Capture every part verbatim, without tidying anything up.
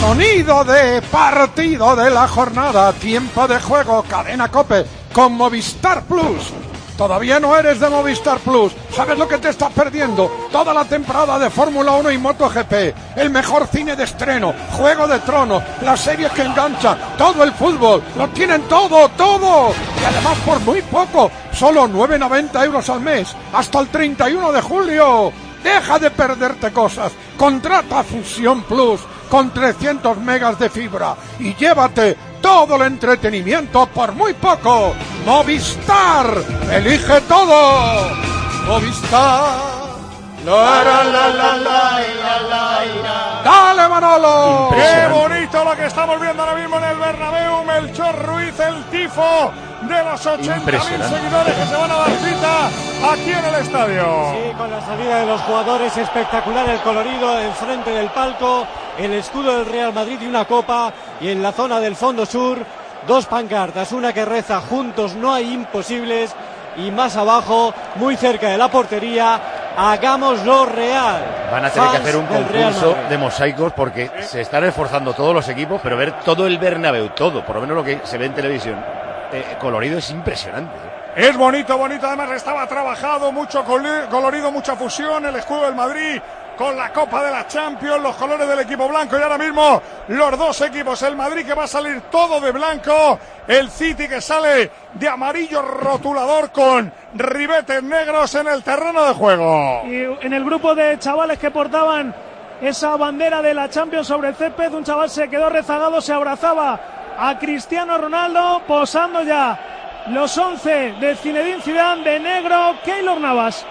Sonido de partido de la jornada, tiempo de juego, Cadena COPE con Movistar Plus. ¿Todavía no eres de Movistar Plus? ¿Sabes lo que te estás perdiendo? Toda la temporada de Fórmula uno y MotoGP, el mejor cine de estreno, Juego de Tronos, las series que enganchan, todo el fútbol, lo tienen todo, todo. Y además por muy poco, solo nueve noventa euros al mes, hasta el treinta y uno de julio. Deja de perderte cosas, contrata Fusión Plus con trescientos megas de fibra y llévate todo el entretenimiento por muy poco. Movistar, elige todo. Movistar. La, la, la, la, la, la, la. Dale, Manolo. Qué bonito lo que estamos viendo ahora mismo en el Bernabéu. Melchor Ruiz, el tifo de los ochenta mil seguidores que se van a dar cita aquí en el estadio. Sí, con la salida de los jugadores, espectacular el colorido enfrente del palco, el escudo del Real Madrid y una copa, y en la zona del fondo sur dos pancartas, una que reza "Juntos no hay imposibles", y más abajo, muy cerca de la portería, "Hagámoslo real". Van a tener que hacer un concurso de mosaicos porque se están esforzando todos los equipos, pero ver todo el Bernabéu, todo, por lo menos lo que se ve en televisión, eh, colorido, es impresionante. Es bonito, bonito, además estaba trabajado, mucho colorido, mucha fusión, el escudo del Madrid con la Copa de la Champions, los colores del equipo blanco, y ahora mismo los dos equipos, el Madrid que va a salir todo de blanco, el City que sale de amarillo rotulador con ribetes negros en el terreno de juego. Y en el grupo de chavales que portaban esa bandera de la Champions sobre el césped, un chaval se quedó rezagado, se abrazaba a Cristiano Ronaldo, posando ya los once de Zinedine Zidane, de negro, Keylor Navas.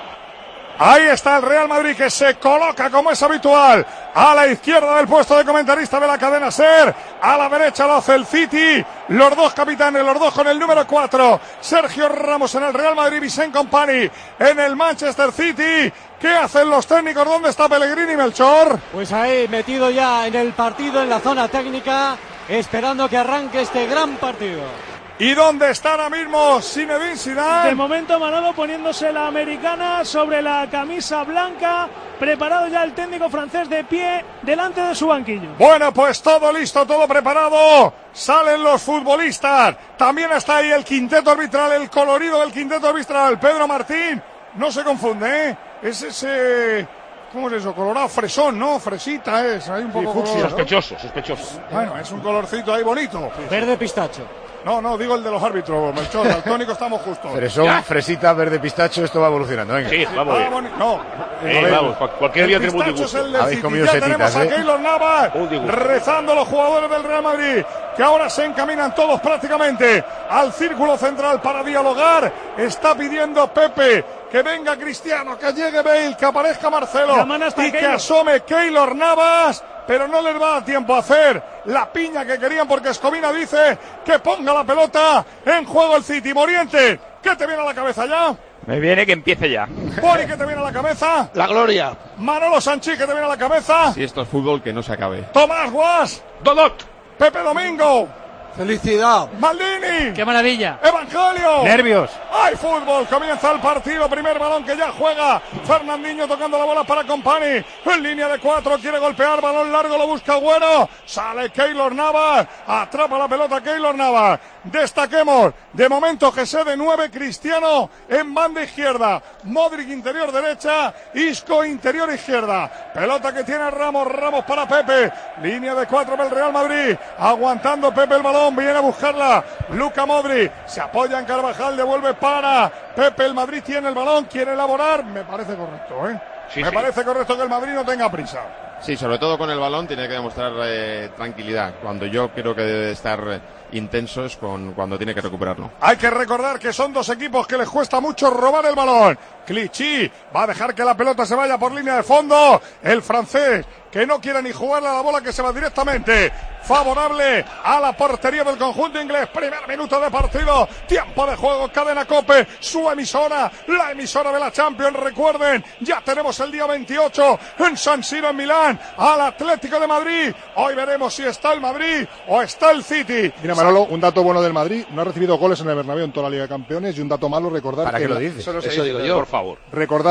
Ahí está el Real Madrid que se coloca como es habitual a la izquierda del puesto de comentarista de la cadena SER, a la derecha lo hace el City, los dos capitanes, los dos con el número cuatro, Sergio Ramos en el Real Madrid, Vicent Kompany en el Manchester City. ¿Qué hacen los técnicos? ¿Dónde está Pellegrini, Melchor? Pues ahí, metido ya en el partido, en la zona técnica, esperando que arranque este gran partido. ¿Y dónde está ahora mismo Zinedine Zidane? De momento Manolo poniéndose la americana sobre la camisa blanca, preparado ya el técnico francés de pie delante de su banquillo. Bueno, pues todo listo, todo preparado. Salen los futbolistas. También está ahí el quinteto arbitral, el colorido del quinteto arbitral. Pedro Martín, no se confunde, ¿eh? Es ese... ¿Cómo es eso? Colorado fresón, ¿no? Fresita es. Hay un poco sí, fucsia, color, sospechoso, sospechoso. Bueno, es un colorcito ahí bonito. Verde pistacho. No, no, digo el de los árbitros, Melchor, al tónico estamos justos. Fresón, ¿ya? Fresita, verde pistacho, esto va evolucionando, venga. Sí, vamos bien. Ah, no, eh, vamos, cualquier día tenemos un gusto. Habéis comido ya setitas, tenemos a ¿eh? Keylor Navas rezando los jugadores del Real Madrid, que ahora se encaminan todos prácticamente al círculo central para dialogar. Está pidiendo Pepe que venga Cristiano, que llegue Bale, que aparezca Marcelo y que asome Keylor Navas, pero no les va a dar tiempo a hacer la piña que querían porque Escobina dice que ponga la pelota en juego el City. Moriente, ¿qué te viene a la cabeza ya? Me viene que empiece ya. Bori, ¿qué te viene a la cabeza? La gloria. Manolo Sanchís, ¿qué te viene a la cabeza? Si esto es fútbol, que no se acabe. Tomás Guas. Dodot. Pepe Domingo. ¡Felicidad! ¡Maldini! ¡Qué maravilla! ¡Evangelio! ¡Nervios! ¡Hay fútbol! Comienza el partido, primer balón que ya juega Fernandinho tocando la bola para Kompany, en línea de cuatro, quiere golpear, balón largo, lo busca Agüero, sale Keylor Navas, atrapa la pelota Keylor Navas. Destaquemos, de momento Jesé de nueve, Cristiano en banda izquierda, Modric interior derecha, Isco interior izquierda, pelota que tiene Ramos, Ramos para Pepe, línea de cuatro para el Real Madrid, aguantando Pepe el balón, viene a buscarla Luka Modric, se apoya en Carvajal, devuelve para Pepe, el Madrid tiene el balón, quiere elaborar, me parece correcto, ¿eh? Sí, me sí. parece correcto que el Madrid no tenga prisa. Sí, sobre todo con el balón tiene que demostrar eh, tranquilidad. Cuando yo creo que debe estar eh, intenso es con, cuando tiene que recuperarlo. Hay que recordar que son dos equipos que les cuesta mucho robar el balón. Clichy va a dejar que la pelota se vaya por línea de fondo. El francés que no quiere ni jugarle a la bola, que se va directamente favorable a la portería del conjunto inglés. Primer minuto de partido, tiempo de juego, Cadena COPE, su emisora, la emisora de la Champions. Recuerden, ya tenemos el día veintiocho en San Siro, en Milán, al Atlético de Madrid. Hoy veremos si está el Madrid o está el City. Mira, Manolo, un dato bueno del Madrid: no ha recibido goles en el Bernabéu en toda la Liga de Campeones, y un dato malo, recordar ¿Para que qué lo la, dices? Eso, Eso digo yo, por favor. recordar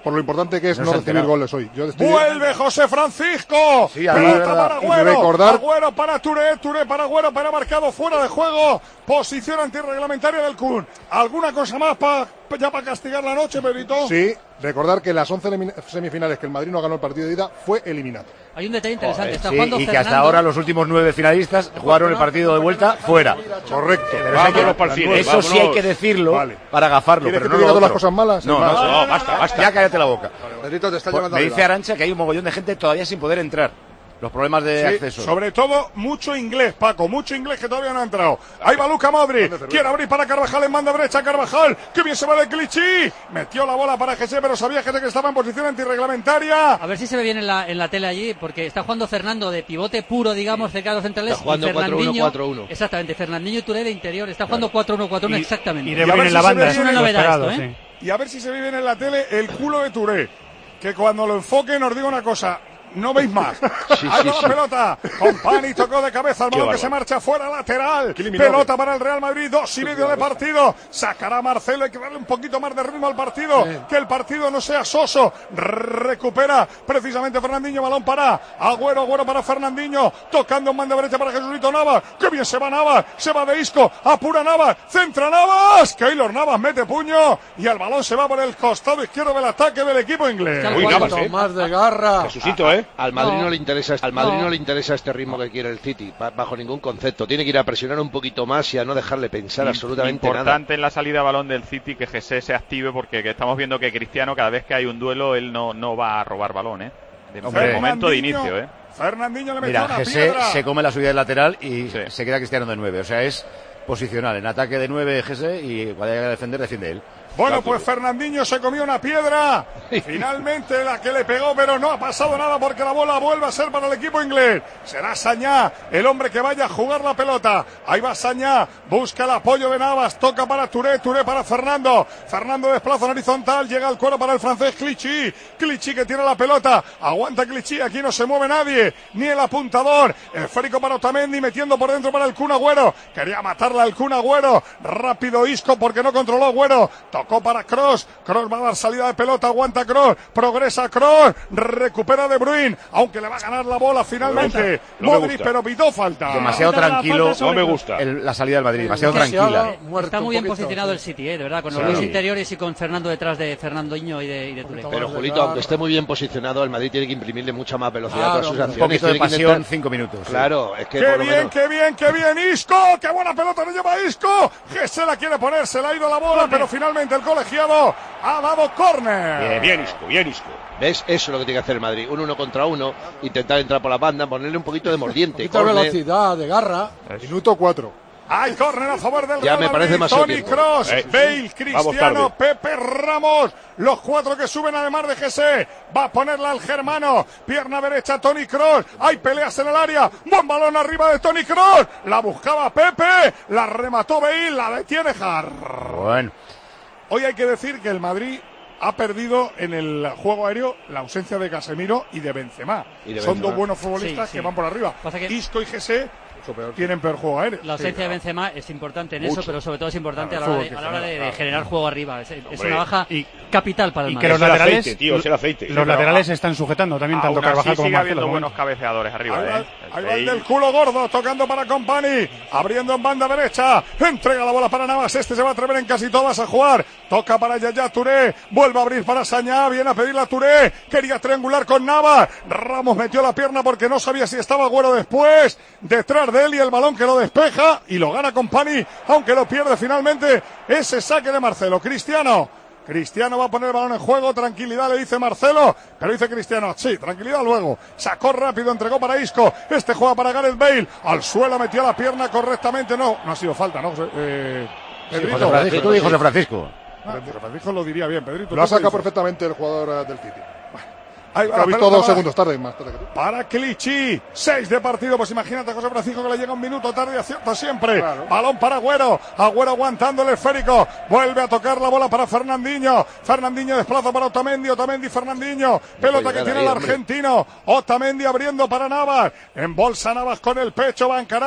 por lo importante que es no, no recibir enterado. goles hoy. Yo estoy... Vuelve José Francisco. Sí, pelota para Agüero. Recordar... Agüero para Touré. Touré para Agüero, pero ha marcado fuera de juego. Posición antirreglamentaria del Kun. ¿Alguna cosa más para ya para castigar la noche, Pedrito? Sí, recordar que las once semifinales que el Madrid no ganó el partido de ida fue eliminado. Hay un detalle interesante. Joder, está sí, jugando y que Fernando... hasta ahora los últimos nueve finalistas jugaron el partido de vuelta fuera. Correcto. Pero hay que, partidos, eso vámonos. Sí hay que decirlo vale. para agafarlo. ¿Quieres pero que no te diga todas las cosas malas? No, no, no, no, no, basta, basta. Ya cállate la boca. Pedrito, te está pues llevando me dice Arantxa que hay un mogollón de gente todavía sin poder entrar. Los problemas de sí, acceso. Sobre todo, mucho inglés, Paco. Mucho inglés que todavía no ha entrado. Ahí va Luka Modric. Quiere abrir para Carvajal en banda derecha. Carvajal. ¡Qué bien se va de Clichy! Metió la bola para G C, pero sabía G C que estaba en posición antirreglamentaria. A ver si se ve bien en la, en la tele allí, porque está jugando Fernando de pivote puro, digamos, cerca de los centrales. Está jugando cuatro uno cuatro uno. Exactamente. Fernandinho y Touré de interior. Está jugando cuatro uno cuatro uno exactamente. Y de Bruyne en la banda. Es una novedad esto, ¿eh? Sí. Y a ver si se ve bien en la tele el culo de Touré. Que cuando lo enfoque nos diga una cosa. No veis más. Sí, Ahí va sí, la sí. pelota. Company tocó de cabeza el balón que se marcha fuera lateral. Pelota para el Real Madrid. Dos y medio de partido. Sacará Marcelo. Hay que darle un poquito más de ritmo al partido. Sí. Que el partido no sea soso. Recupera precisamente Fernandinho. Balón para Agüero. Agüero para Fernandinho. Tocando en banda derecha para Jesucito Navas. Que bien se va Navas. Se va de Isco. Apura Navas. Centra Navas. Keylor Navas mete puño. Y el balón se va por el costado izquierdo del ataque del equipo inglés. Uy, Navas, ¿eh? Más de garra. Jesucito, ¿eh? Al Madrid no, no le interesa, al Madrid no. no le interesa este ritmo que quiere el City, bajo ningún concepto. Tiene que ir a presionar un poquito más y a no dejarle pensar y, absolutamente importante nada. Importante en la salida de balón del City que G C se active, porque que estamos viendo que Cristiano, cada vez que hay un duelo, él no, no va a robar balón, ¿eh? De Hombre, momento de inicio, ¿eh? Fernandinho le metió Mira, una G C piedra. se come la subida del lateral y sí. se queda Cristiano de nueve. O sea, es posicional. En ataque de nueve G C y cuando haya que defender, defiende él. Bueno, pues Fernandinho se comió una piedra. Finalmente la que le pegó, pero no ha pasado nada porque la bola vuelve a ser para el equipo inglés. Será Sañá el hombre que vaya a jugar la pelota. Ahí va Sañá, busca el apoyo de Navas, toca para Touré, Touré para Fernando. Fernando desplaza en horizontal, llega al cuero para el francés Clichy. Clichy que tira la pelota, aguanta Clichy, aquí no se mueve nadie, ni el apuntador. Esférico para Otamendi, metiendo por dentro para el Kun Agüero. Quería matarla al Kun Agüero. Rápido Isco porque no controló Agüero. Tocó para Kroos, Kroos va a dar salida de pelota, aguanta Kroos, progresa Kroos, recupera De Bruyne, aunque le va a ganar la bola finalmente no no Modric, pero pitó falta. Demasiado tranquilo, no me gusta el, la salida del Madrid, demasiado tranquila. Está muy bien posicionado el City, eh, de verdad, con los dos sí. interiores y con Fernando detrás de Fernandinho y de, y de Touré. Pero Julito, aunque esté muy bien posicionado, el Madrid tiene que imprimirle mucha más velocidad claro, a todas sus acciones. Un poquito de pasión, intentar... cinco minutos. Claro, es que qué por bien, lo menos... qué bien, qué bien, Isco, qué buena pelota le lleva Isco. Que se la quiere poner, se le ha ido la bola, pero finalmente el colegiado ha dado córner. Bien, bien Isco, bien Isco. ¿Ves? Eso es lo que tiene que hacer el Madrid. Un uno contra uno, intentar entrar por la banda, ponerle un poquito de mordiente. Un poquito de velocidad, de garra. Minuto cuatro. Hay córner a favor del ya Real me parece más Toni Kroos, eh, Bale, Cristiano, Pepe, Ramos, los cuatro que suben además de G C. Va a ponerla al germano, pierna derecha Toni Kroos, hay peleas en el área, buen balón arriba de Toni Kroos, la buscaba Pepe, la remató Bale, la detiene Har. Bueno. Hoy hay que decir que el Madrid ha perdido en el juego aéreo la ausencia de Casemiro y de Benzema. Y de Son Benzema. Dos buenos futbolistas sí, sí. que van por arriba. Que... Isco y G C peor. Tienen peor juego aéreo. La ausencia sí, de Benzema es importante en Mucho. eso, pero sobre todo es importante claro, a la hora de, a la hora de, de generar juego arriba. Es, es una baja y, capital para el y Madrid. que los laterales, aceite, tío, es el aceite. Los sí, laterales se están sujetando también, tanto Carvajal como sigue Marcelo. Habiendo buenos cabeceadores arriba. Ahí va, eh. ahí va el del culo gordo, tocando para Company, abriendo en banda derecha, entrega la bola para Navas, este se va a atrever en casi todas a jugar, toca para Yaya Touré, vuelve a abrir para Sañá, viene a pedirle a Touré, quería triangular con Navas, Ramos metió la pierna porque no sabía si estaba Agüero después, detrás de él y el balón que lo despeja y lo gana Company, aunque lo pierde finalmente ese saque de Marcelo. Cristiano, Cristiano va a poner el balón en juego, tranquilidad le dice Marcelo, pero dice Cristiano, sí, tranquilidad luego, sacó rápido, entregó para Isco, este juega para Gareth Bale, al suelo metió la pierna correctamente, no, no ha sido falta, ¿no? Eh, Pedrito, sí, José Francisco, tú y José Francisco. Ah, José Francisco lo diría bien, Pedrito. Lo ha sacado perfectamente el jugador del City. Ahí va, lo ha visto dos segundos tarde, más tarde que tú. Para Clichy, seis de partido, pues imagínate José Francisco que le llega un minuto tarde y acierta siempre. Claro. Balón para Agüero, Agüero aguantando el esférico, vuelve a tocar la bola para Fernandinho, Fernandinho desplaza para Otamendi, Otamendi, Fernandinho, pelota que tiene ahí, el argentino, hombre. Otamendi abriendo para Navas, en bolsa Navas con el pecho, va a encarar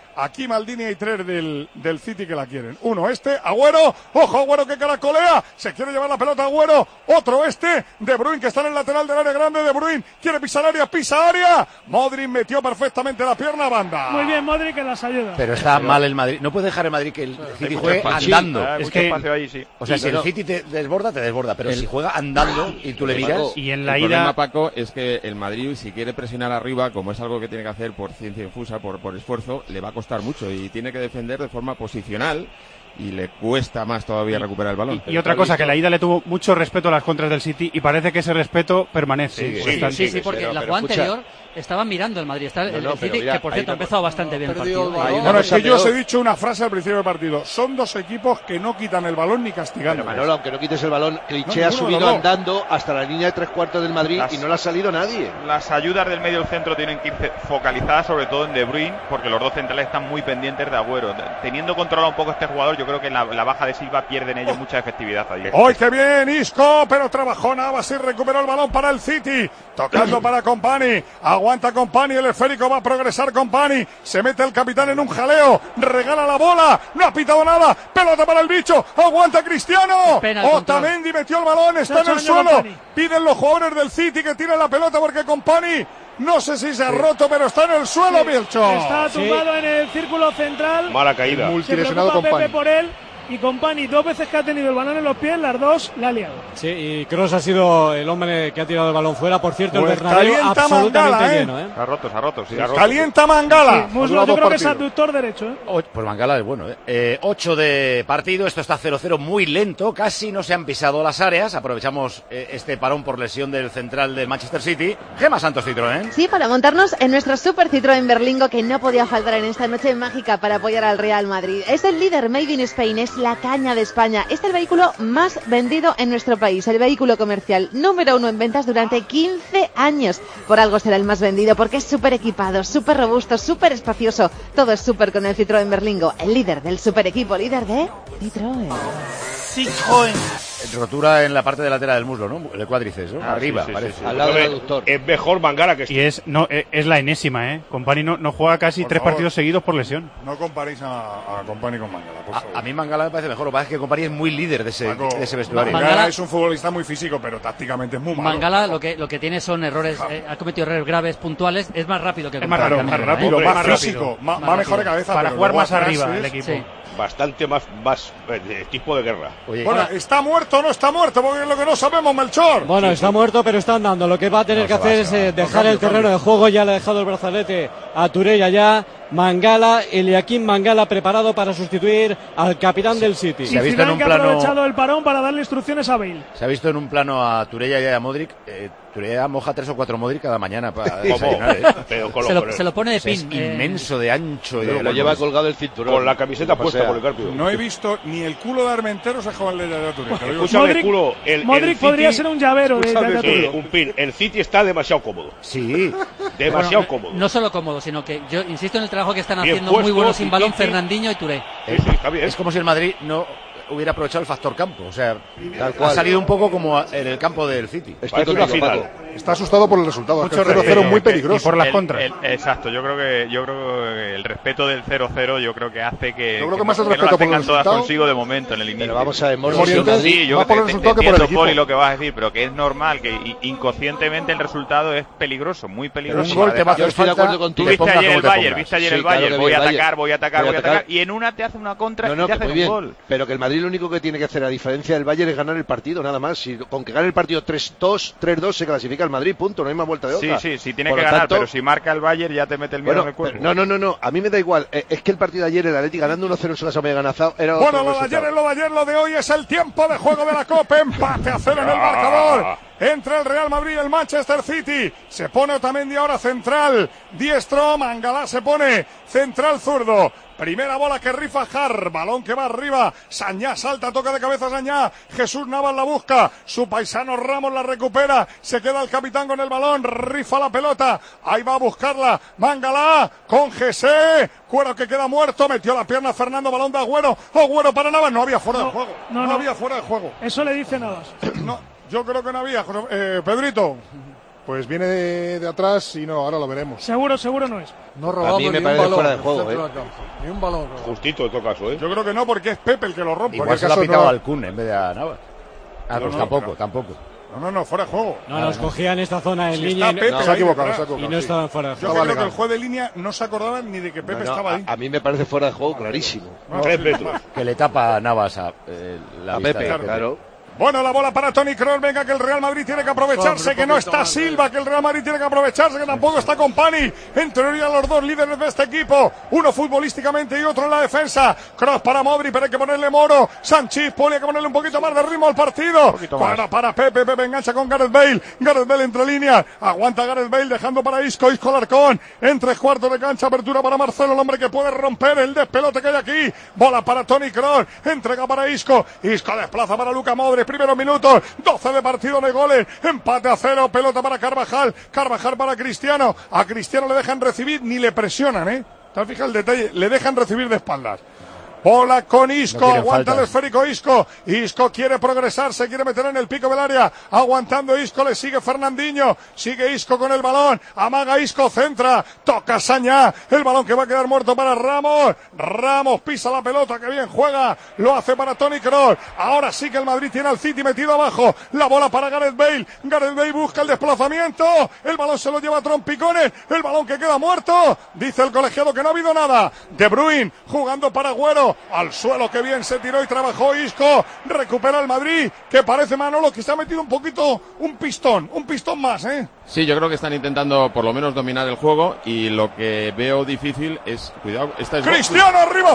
Aquí Maldini hay tres del, del City que la quieren. Uno este, Agüero, ojo Agüero que caracolea, se quiere llevar la pelota Agüero, otro este, De Bruyne que está en el lateral del área grande, De Bruyne quiere pisar área, pisa área, Modric metió perfectamente la pierna a banda. Muy bien Modric que las ayuda. Pero está pero, mal el Madrid, no puede dejar el Madrid que el City juegue andando. Ah, es que, ahí, sí. O sea, sí, si pero, el City te desborda, te desborda, pero el, si juega andando y tú le miras... Y en la el ida... problema, Paco, es que el Madrid, si quiere presionar arriba, como es algo que tiene que hacer por ciencia infusa, por, por esfuerzo, le va a costar mucho y tiene que defender de forma posicional y le cuesta más todavía recuperar el balón. Y, y otra cosa, que la ida le tuvo mucho respeto a las contras del City y parece que ese respeto permanece. Sí, sí, sí, sí, sí porque pero, la jugada anterior estaban mirando el Madrid. Está el, no, no, el City, mira, que por cierto ha empezado bastante bien el partido. Bueno, es que yo os he dicho una frase al principio del partido. Son dos equipos que no quitan el balón ni castigando. Pero Manolo, aunque no quites el balón, Cliché no, ha subido andando hasta la línea de tres cuartos del Madrid las, y no le ha salido nadie. Las ayudas del medio del centro tienen que irse focalizadas sobre todo en De Bruyne, porque los dos centrales están muy pendientes de Agüero. Teniendo controlado un poco este jugador, yo creo que en la, la baja de Silva pierden ellos mucha efectividad ahí. ¡Hoy qué bien, Isco! Pero trabajó Navas y recuperó el balón para el City. Tocando para Company. Aguanta Company, el esférico va a progresar Company. Se mete el capitán en un jaleo. Regala la bola. No ha pitado nada. Pelota para el bicho. Aguanta Cristiano. Otamendi metió el balón. Está en el suelo. Company. Piden los jugadores del City que tiren la pelota porque Company... No sé si se ha sí. roto, pero está en el suelo, sí. Bielcho. Está tumbado sí. en el círculo central. Mala caída. Se preocupa Pepe por él. Y Company, dos veces que ha tenido el balón en los pies, las dos la ha liado. Sí, y Kroos ha sido el hombre que ha tirado el balón fuera. Por cierto, pues el Bernabéu absolutamente Mangala, lleno. ¿eh? Se ha roto, se ha roto. Sí, se ha roto. Calienta Mangala. Sí, Muslo, yo creo que es abductor derecho. ¿eh? O, pues Mangala es bueno. ¿eh? Eh, ocho de partido, esto está cero cero, muy lento. Casi no se han pisado las áreas. Aprovechamos eh, este parón por lesión del central del Manchester City. Gemma Santos Citroën. Sí, para montarnos en nuestro Super Citroën Berlingo, que no podía faltar en esta noche mágica para apoyar al Real Madrid. Es el líder Made in Spain, es la caña de España. Este es el vehículo más vendido en nuestro país, el vehículo comercial número uno en ventas durante quince años. Por algo será el más vendido, porque es súper equipado, súper robusto, súper espacioso. Todo es súper con el Citroën Berlingo, el líder del super equipo, líder de Citroën. Citroën. Rotura en la parte delantera del muslo, ¿no? El cuádriceps, ¿no? Ah, Arriba, sí, sí, parece. Sí, sí. Al lado del aductor. Es mejor Mangala que este. Y es, no, es la enésima, ¿eh? Company no, no juega casi por tres favor, partidos seguidos por lesión. No comparéis a, a Company con Mangala, por favor. A, a mí Mangala me parece mejor. Lo que pasa es que Company es muy líder de ese, Paco, de ese vestuario. Mangala, Mangala es un futbolista muy físico, pero tácticamente es muy malo. Mangala lo que, lo que tiene son errores, eh, ha cometido errores graves, puntuales. Es más rápido que Company. Es más, claro, más rápido, hombre, más, más físico, rápido. Más, más mejor de cabeza. Para jugar más arriba el equipo. Sí. Bastante más, más eh, tipo de guerra. Oye, bueno, ahora, ¿está muerto o no está muerto? Porque es lo que no sabemos, Melchor. Bueno, sí, está sí. muerto, pero está andando. Lo que va a tener no que hacer va, es eh, dejar el terreno cambio. de juego. Ya le ha dejado el brazalete a Turella ya. Mangala, Eliaquín Mangala preparado para sustituir al capitán sí. del City. Se ha visto en un plano... ha aprovechado el parón para darle instrucciones a Bale. Se ha visto en un plano a Turella y a Modric. Eh, Turella moja tres o cuatro Modric cada mañana para desayunar, ¿eh? Pero con se, lo, se lo pone de pin. Es eh... inmenso de ancho. Y de lo lleva colgado el cinturón. Con la camiseta puesta por el Carpio. No he visto ni el culo de Armenteros a Juan Lella de Turella. Escúchame, Modric, culo. El, Modric el podría City, ser un llavero de Turella. Sí, un pin. El City está demasiado cómodo. Sí. Demasiado bueno, cómodo. No solo cómodo, sino que yo insisto en el trabajo que están bien haciendo puesto, muy bueno sin balón Fernandinho y Touré. Sí, sí, está bien. Es como si el Madrid no hubiera aprovechado el factor campo, o sea, tal cual. Ha salido un poco como en el campo del City. Estoy contigo, Paco. Está asustado por el resultado, es que el cero cero muy peligroso. Y por las el, contras. El, exacto, yo creo que yo creo que el respeto del cero cero yo creo que hace que, yo creo que, que más no, el respeto que no por el tengan todas resultado. Consigo de momento en el inicio. Pero vamos a ver, Morientes, sí, yo más por el te, resultado te, te que por el entiendo, equipo. Poli, lo que vas a decir, pero que es normal que inconscientemente el resultado es peligroso, muy peligroso. Un gol te va a hacer falta. Tú viste ayer el Bayern, viste ayer el Bayern, voy a atacar, voy a atacar, voy a atacar y en una te hace una contra y te hace un gol. Pero que el Madrid lo único que tiene que hacer a diferencia del Bayern es ganar el partido, nada más. Si con que gane el partido tres dos, tres dos se clasifica el Madrid, punto, no hay más vuelta de hoja. Sí, sí, sí tiene Por que ganar, tanto, pero si marca el Bayern ya te mete el miedo bueno, en el cuerpo. No, no, no, no, a mí me da igual. Eh, es que el partido de ayer, el Atleti ganando uno cero en su casa media ganazado, era bueno, lo de ayer es lo de ayer, lo de hoy es el tiempo de juego de la Copa, empate a cero en el marcador. Entre el Real Madrid y el Manchester City. Se pone Otamendi ahora central. Diestro, Mangala se pone central zurdo. Primera bola que rifa Har. Balón que va arriba. Sañá salta, toca de cabeza Sañá. Jesús Navas la busca. Su paisano Ramos la recupera. Se queda el capitán con el balón. Rifa la pelota. Ahí va a buscarla. Mangala con Jesse. Cuero que queda muerto. Metió la pierna Fernando. Balón de Agüero. Agüero para Navas. No había fuera no, de juego. No, no, no había fuera de juego. Eso le dice Navas. No. Yo creo que no había, eh, Pedrito. Pues viene de, de atrás y no, ahora lo veremos. Seguro, seguro no es. No robamos A mí me ni parece un balón fuera de juego, ¿eh? Ni un balón. Robado. Justito en todo caso, ¿eh? Yo creo que no, porque es Pepe el que lo rompe. Igual se lo ha pitado al Kun en vez de a Navas. Ah, No, pues no, tampoco, pero- tampoco. No, no, no, fuera de juego. No, nos cogían esta zona en Si línea está y Pepe no, ahí se ha equivocado, detrás. se ha equivocado. y no sí. estaban fuera de Yo juego. creo legal. que el juez de línea no se acordaba ni de que Pepe No, no, estaba ahí. a, a mí me parece fuera de juego clarísimo. No, Tres sí, metros. Que le tapa a Navas a eh, la A vista Pepe, de claro. Bueno, la bola para Toni Kroos. Venga, que el Real Madrid tiene que aprovecharse, que no está Silva, que el Real Madrid tiene que aprovecharse, que tampoco está Company. En teoría, los dos líderes de este equipo, uno futbolísticamente y otro en la defensa. Kroos para Modric, pero hay que ponerle Moro. Sánchez pone que ponerle un poquito más de ritmo al partido. Para, para Pepe, Pepe engancha con Gareth Bale. Gareth Bale entre líneas. Aguanta Gareth Bale, dejando para Isco, Isco Larcón. En tres cuartos de cancha, apertura para Marcelo, el hombre que puede romper el despelote que hay aquí. Bola para Toni Kroos. Entrega para Isco. Isco desplaza para Luka Modric. Primeros minutos. doce de partido de goles, empate a cero, pelota para Carvajal, Carvajal para Cristiano, a Cristiano le dejan recibir, ni le presionan, ¿eh? ¿Te has fijado el detalle? Le dejan recibir de espaldas. Bola con Isco, No aguanta faltas. el esférico Isco, Isco quiere progresar, se quiere meter en el pico del área, aguantando Isco, le sigue Fernandinho, sigue Isco con el balón, amaga Isco, centra, toca Sañá, el balón que va a quedar muerto para Ramos, Ramos pisa la pelota, que bien juega, lo hace para Toni Kroos, ahora sí que el Madrid tiene al City metido abajo, la bola para Gareth Bale, Gareth Bale busca el desplazamiento, el balón se lo lleva a trompicones, el balón que queda muerto, dice el colegiado que no ha habido nada, De Bruyne jugando para Agüero, al suelo, que bien se tiró y trabajó Isco, recupera el Madrid, que parece Manolo que se ha metido un poquito, un pistón, un pistón más, ¿eh? Sí, yo creo que están intentando por lo menos dominar el juego y lo que veo difícil es, cuidado, esta es Cristiano arriba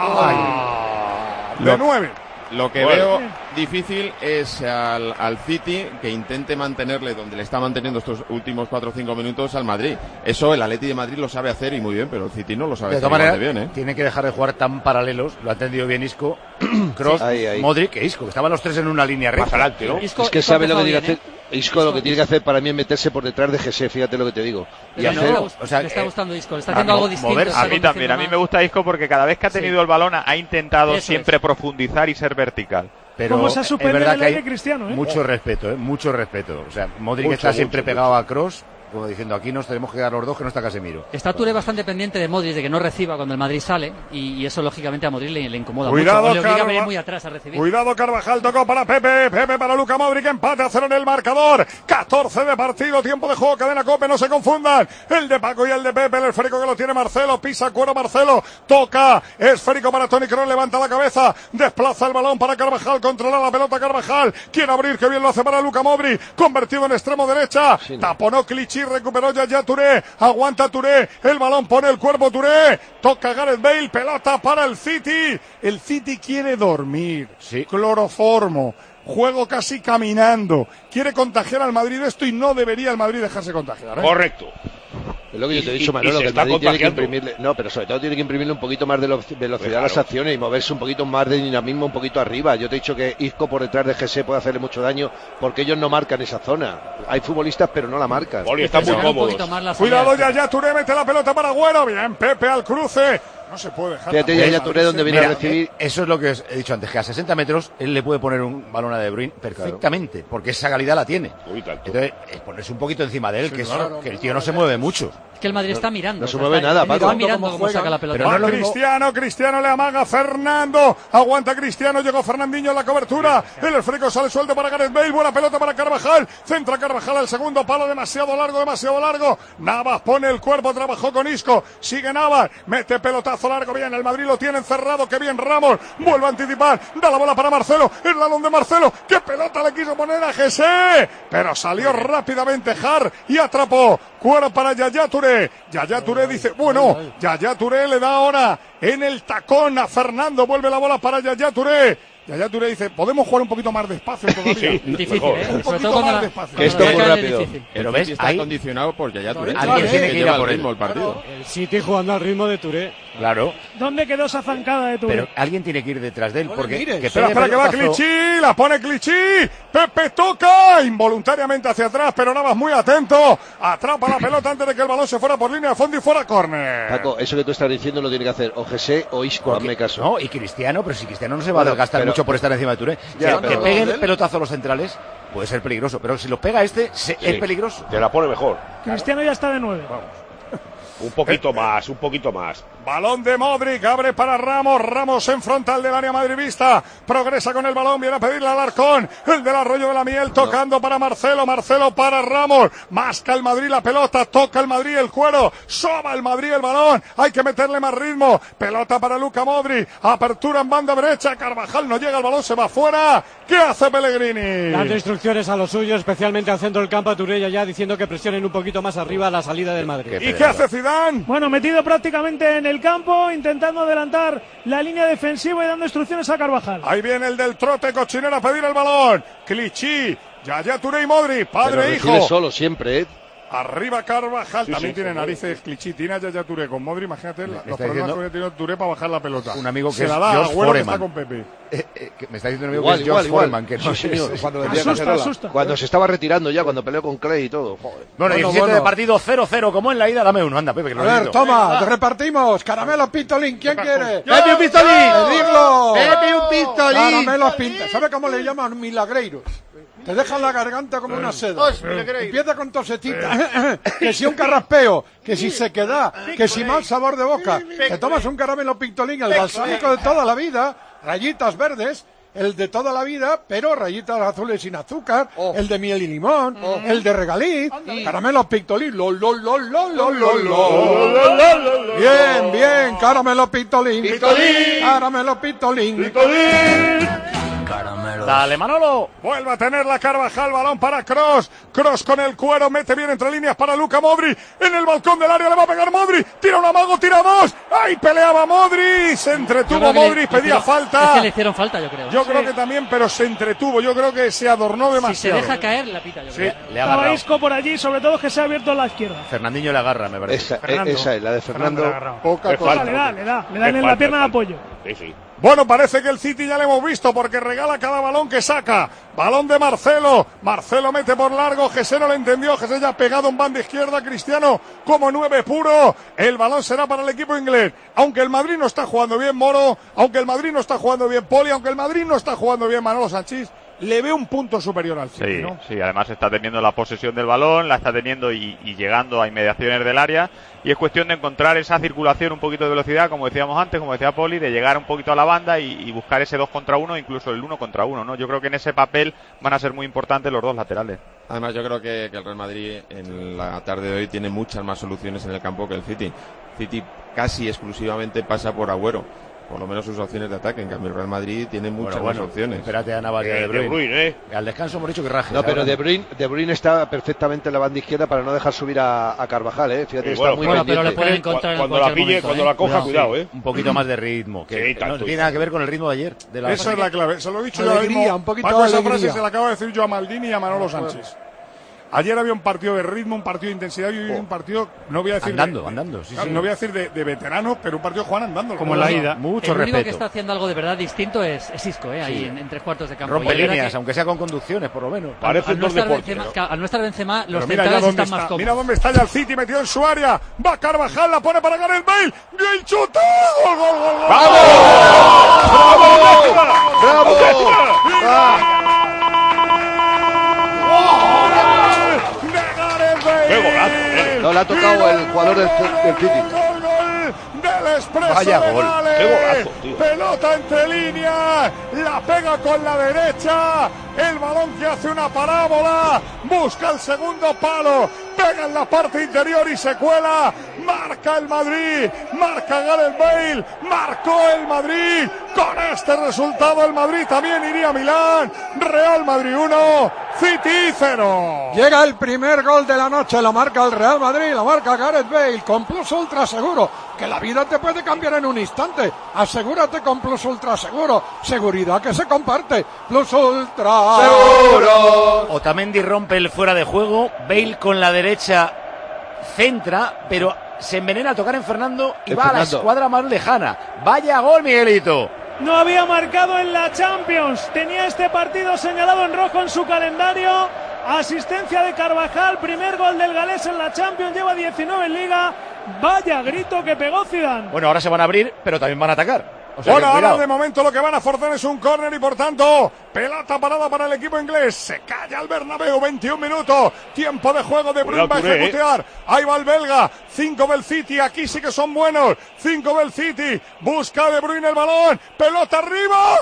fuera. De Lo- nueve. Lo que Bueno. veo difícil es al, al City que intente mantenerle donde le está manteniendo estos últimos cuatro o cinco minutos al Madrid. Eso el Atleti de Madrid lo sabe hacer y muy bien, pero el City no lo sabe De hacer todas igual maneras, de bien, ¿eh? tiene que dejar de jugar tan paralelos, lo ha entendido bien Isco, Kroos, Sí. Ahí, ahí. Modric e Isco, que estaban los tres en una línea recta. Más adelante, ¿no? Isco- Es que Isco sabe lo que empezó tiene que bien, hacer. Isco lo que tiene que hacer para mí es meterse por detrás de Jesse, fíjate lo que te digo. Y Pero no, hacer, le está- o sea, le está eh, gustando Isco, le está a haciendo mo- algo distinto. moverse. está A mí también, a mí conduciendo me gusta Isco porque cada vez que ha Sí. tenido el balón ha intentado Eso siempre es. profundizar y ser vertical. Pero ¿Cómo se ha es suspendido verdad el que hay aire Cristiano, eh? mucho respeto, ¿eh? Mucho respeto. O sea, Modric Mucho, está mucho, siempre mucho. pegado a Kroos, como diciendo, aquí nos tenemos que quedar los dos, que no está Casemiro. Está Touré bastante pendiente de Modric, de que no reciba cuando el Madrid sale, y, y eso lógicamente a Modric le, le incomoda Cuidado, mucho. O le obliga a Carva- venir muy atrás a recibir. Cuidado, Carvajal tocó para Pepe, Pepe para Luka Modric, empate a cero en el marcador, catorce de partido, tiempo de juego, cadena Cope, no se confundan, el de Paco y el de Pepe, el esférico que lo tiene Marcelo, pisa cuero Marcelo, toca, esférico para Toni Kroos, levanta la cabeza, desplaza el balón para Carvajal, controla la pelota Carvajal, quiere abrir, que bien lo hace para Luka Modric, convertido en extremo derecha, Sí, no. taponó Clichy, recuperó ya ya Touré, aguanta Touré, el balón pone el cuerpo Touré, toca Gareth Bale, pelota para el City, el City quiere dormir, Sí. cloroformo, juego casi caminando, quiere contagiar al Madrid esto y no debería el Madrid dejarse contagiar, ¿eh? Correcto. es lo que yo te he Y- dicho, y- Manolo, y se que el está Madrid tiene que contagiando. imprimirle, no, pero sobre todo tiene que imprimirle un poquito más de lo- velocidad a las Claro. acciones y moverse un poquito más de dinamismo, un poquito arriba. Yo te he dicho que Isco por detrás de Jesse puede hacerle mucho daño porque ellos no marcan esa zona. Hay futbolistas, pero no la marcan. Oli, están muy Presionar un cómodos. poquito más la Cuidado, salida. ya ya Touré mete la pelota para Agüero, bien, Pepe al cruce, no se puede dejar. Fíjate, ya, ya Touré donde viene Mira, a recibir. eh, eso es lo que os he dicho antes, que a sesenta metros él le puede poner un balón a De Bruyne perfectamente, porque esa calidad la tiene. Uy, tanto. Entonces, eh, ponerse un poquito encima de él, Sí, que, es- claro. que el tío no se mueve mucho. Es que el Madrid está mirando. no se o sea, mueve está- nada, está Paco. mirando Cómo cómo saca juegan. la pelota. Pero no Va es lo mismo- Cristiano, Cristiano le amaga Fernando, aguanta Cristiano, llegó Fernandinho en la cobertura, el esférico sale suelto para Gareth Bale, buena pelota para Carvajal, centra Carvajal al segundo palo, demasiado largo, demasiado largo, Navas pone el cuerpo, trabajó con Isco, sigue Navas, mete pelotazo largo, bien, el Madrid lo tiene encerrado, que bien Ramos, vuelve a anticipar, da la bola para Marcelo, el balón de Marcelo, qué pelota le quiso poner a Jesse, pero salió rápidamente Har y atrapó, cuero para Yaya Touré, Yaya Touré dice, bueno, Yaya Touré le da ahora en el tacón a Fernando, vuelve la bola para Yaya Touré, Yaya Touré dice, podemos jugar un poquito más despacio todavía. Sí, Difícil, mejor. ¿eh? Un Sobre poquito todo cuando más la, despacio. Que esto es muy cuando la rápido. difícil. El Pero City ves, está ahí- condicionado por Yaya Touré. Alguien tiene que ir a lleva por el él. ritmo el partido. El City jugando al ritmo de Touré. Claro, ¿Dónde quedó esa zancada de Touré? pero alguien tiene que ir detrás de él, No le porque mires. que Espera, pegue espera, que va pelotazo- Clichy, la pone Clichy, Pepe toca, involuntariamente hacia atrás, pero Navas muy atento, atrapa la pelota antes de que el balón se fuera por línea de fondo y fuera córner. Paco, eso que tú estás diciendo lo tiene que hacer o Jesse o Isco, hazme caso. No, y Cristiano, pero si Cristiano no se va Bueno, a desgastar pero mucho por estar encima de Touré. Ya, que, pero- que peguen el pelotazo a los centrales puede ser peligroso, pero si los pega este, se- Sí, es peligroso. Te la pone mejor. Cristiano ya está de nueve. Un poquito más, un poquito más. Balón de Modric, abre para Ramos, Ramos en frontal del área madridista, progresa con el balón, viene a pedirle al Alarcón, el del Arroyo de la Miel, tocando para Marcelo, Marcelo para Ramos, masca el Madrid la pelota, toca el Madrid el cuero, soba el Madrid el balón, hay que meterle más ritmo, pelota para Luka Modric, apertura en banda derecha, Carvajal no llega, el balón se va fuera, ¿qué hace Pellegrini? Dando instrucciones a los suyos, especialmente al centro del campo, a Turella ya diciendo que presionen un poquito más arriba a la salida del Madrid. ¿Y qué hace Zidane? Bueno, metido prácticamente en el campo, intentando adelantar la línea defensiva y dando instrucciones a Carvajal. Ahí viene el del trote cochinero a pedir el balón, Clichy, Yaya Touré y Modric, padre e hijo. Recibe solo siempre, ¿eh? Arriba Carvajal, Sí, también sí, tiene sí, narices Clichy, tiene a Yaya Touré con Modric, imagínate los está problemas diciendo que ha tenido Touré para bajar la pelota. un amigo que se es la da a George Agüero que está Foreman. con Pepe. Eh, eh, que me está diciendo un amigo Igual, que es igual, George igual. Foreman, que no Sí, es- señor, cuando vendía Asusta, Cacerola. asusta. Cuando se estaba retirando ya, cuando peleó con Clay y todo. Joder. Bueno, Bueno, diecisiete bueno. de partido, cero cero, como en la ida, dame uno, anda, Pepe, que lo A ver, necesito. toma, te repartimos. Caramelo Pistolín, ¿quién quiere? ¡Pepe un pistolín! ¡Pedirlo! ¡Pepe un pistolín! Caramelos pinta. ¿Sabe cómo le llaman? Milagreiros. Te dejan la garganta como una seda. Empieza con tosetita. Que si un carraspeo, que si sequedad, que si mal sabor de boca. Te tomas un caramelo pistolín, el balsámico de toda la vida, rayitas verdes. El de toda la vida, pero rayitas azules sin azúcar, el de miel y limón, el de regaliz, caramelos pictolín, lo, lo, lo, lo, lo, lo, lo. Bien, bien, caramelo pictolín, caramelo pictolín. Dale, Manolo. Vuelve a tener la Carvajal, balón para Kroos, Kroos con el cuero, mete bien entre líneas para Luka Modric, en el balcón del área le va a pegar Modric, tira un amago, tira dos, ¡ay! Peleaba Modric, se Yo entretuvo creo que le- Modric, le pedía hicieron- falta. Es que le hicieron falta, yo creo. Yo creo que también, pero se entretuvo, yo creo que se adornó Si se demasiado. deja caer, la pita, yo Sí. creo. Le ha Estaba agarrado. Isco por allí, sobre todo que se ha abierto a la izquierda. Fernandinho le agarra, me parece. Esa, Fernando. esa es la de Fernando. Poca Es cosa. falta. Le da, le da, le da Es en la falta, pierna de es falta. apoyo. Sí, sí. Bueno, parece que el City ya lo hemos visto porque regala cada balón que saca. Balón de Marcelo. Marcelo mete por largo. José no lo entendió. José ya ha pegado en banda izquierda. Cristiano como nueve puro. El balón será para el equipo inglés. Aunque el Madrid no está jugando bien Moro. Aunque el Madrid no está jugando bien Poli. Aunque el Madrid no está jugando bien Manolo Sanchís. Le ve un punto superior al City, Sí, ¿no? sí, además está teniendo la posesión del balón, la está teniendo y, y llegando a inmediaciones del área. Y es cuestión de encontrar esa circulación, un poquito de velocidad, como decíamos antes, como decía Poli, de llegar un poquito a la banda y, y buscar ese dos contra uno, incluso el uno contra uno, ¿no? Yo creo que en ese papel van a ser muy importantes los dos laterales. Además, yo creo que, que el Real Madrid en la tarde de hoy tiene muchas más soluciones en el campo que el City. City casi exclusivamente pasa por Agüero, por lo menos sus opciones de ataque. En cambio, el Real Madrid tiene muchas Bueno, bueno, más opciones. Espérate a Navas y a Eh, De Bruyne. De Bruyne, ¿eh? Al descanso hemos dicho que raje. No, pero ahora. De Bruyne, De Bruyne está perfectamente en la banda izquierda para no dejar subir a, a Carvajal, ¿eh? Fíjate, Sí, está bueno, muy bueno, pero pendiente. le pueden Cu- encontrar en Cuando la cualquier pille, momento, cuando ¿eh? la coja, cuidado, ¿eh? Un poquito más de ritmo, que Sí, tanto, no tiene nada que ver con el ritmo de ayer. De la... Esa es la clave. Se lo he dicho yo ahora Alegría, mismo. un poquito Paco, de esa alegría. frase se la acabo de decir yo a Maldini y a Manolo Sánchez. Ayer había un partido de ritmo, un partido de intensidad y hoy un partido, no voy a decir Andando, de, andando, sí, claro, sí. no voy a decir de, de veteranos, pero un partido Juan andando. Como en la ida. Mucho El único que respeto. está haciendo algo de verdad distinto es, es Isco, ¿eh? Ahí Sí. en, en tres cuartos de campo. Rompe Y es verdad líneas, que aunque sea con conducciones, por lo menos. Parecen al, no dos estar deportes. Benzema, ¿no? que al no estar Benzema, los Pero mira ya centrales dónde están más está, cómodos. mira dónde está ya el City metido en su área. Va Carvajal, la pone para Gareth Bale. ¡Gol chute! ¡Gol, gol, gol, gol! ¡Bravo! ¡De Gareth Bale! ¡Qué golazo, eh! No, le ha tocado el jugador del, del City. Gol, gol del Expreso Vaya de gol. Gales. Qué golazo, tío. Pelota entre líneas, la pega con la derecha, el balón que hace una parábola, busca el segundo palo, pega en la parte interior y se cuela, marca el Madrid, marca Gareth Bale, marcó el Madrid, con este resultado el Madrid también iría a Milán, Real Madrid uno, City cero. Llega el primer gol de la noche, lo marca el Real Madrid, lo marca Gareth Bale, con Plus Ultra Seguro, que la vida te puede cambiar en un instante. Asegúrate con Plus Ultra Seguro, seguridad que se comparte. Plus Ultra ¡Seguro! Otamendi rompe el fuera de juego, Bale con la derecha centra, pero se envenena al tocar en Fernando y En va a la Fernando. escuadra más lejana. Vaya gol, Miguelito. No había marcado en la Champions. Tenía este partido señalado en rojo en su calendario. Asistencia de Carvajal, primer gol del galés en la Champions, lleva diecinueve en Liga. Vaya grito que pegó Zidane. Bueno, ahora se van a abrir, pero también van a atacar. O sea, bueno, que ahora cuidado. de momento lo que van a forzar es un córner y por tanto, pelota parada para el equipo inglés. Se calla el Bernabéu, veintiún minutos. Tiempo de juego de Bruyne, va a ejecutar. Ahí va el belga. cinco del City, aquí sí que son buenos. cinco del City, busca de Bruyne el balón. Pelota arriba.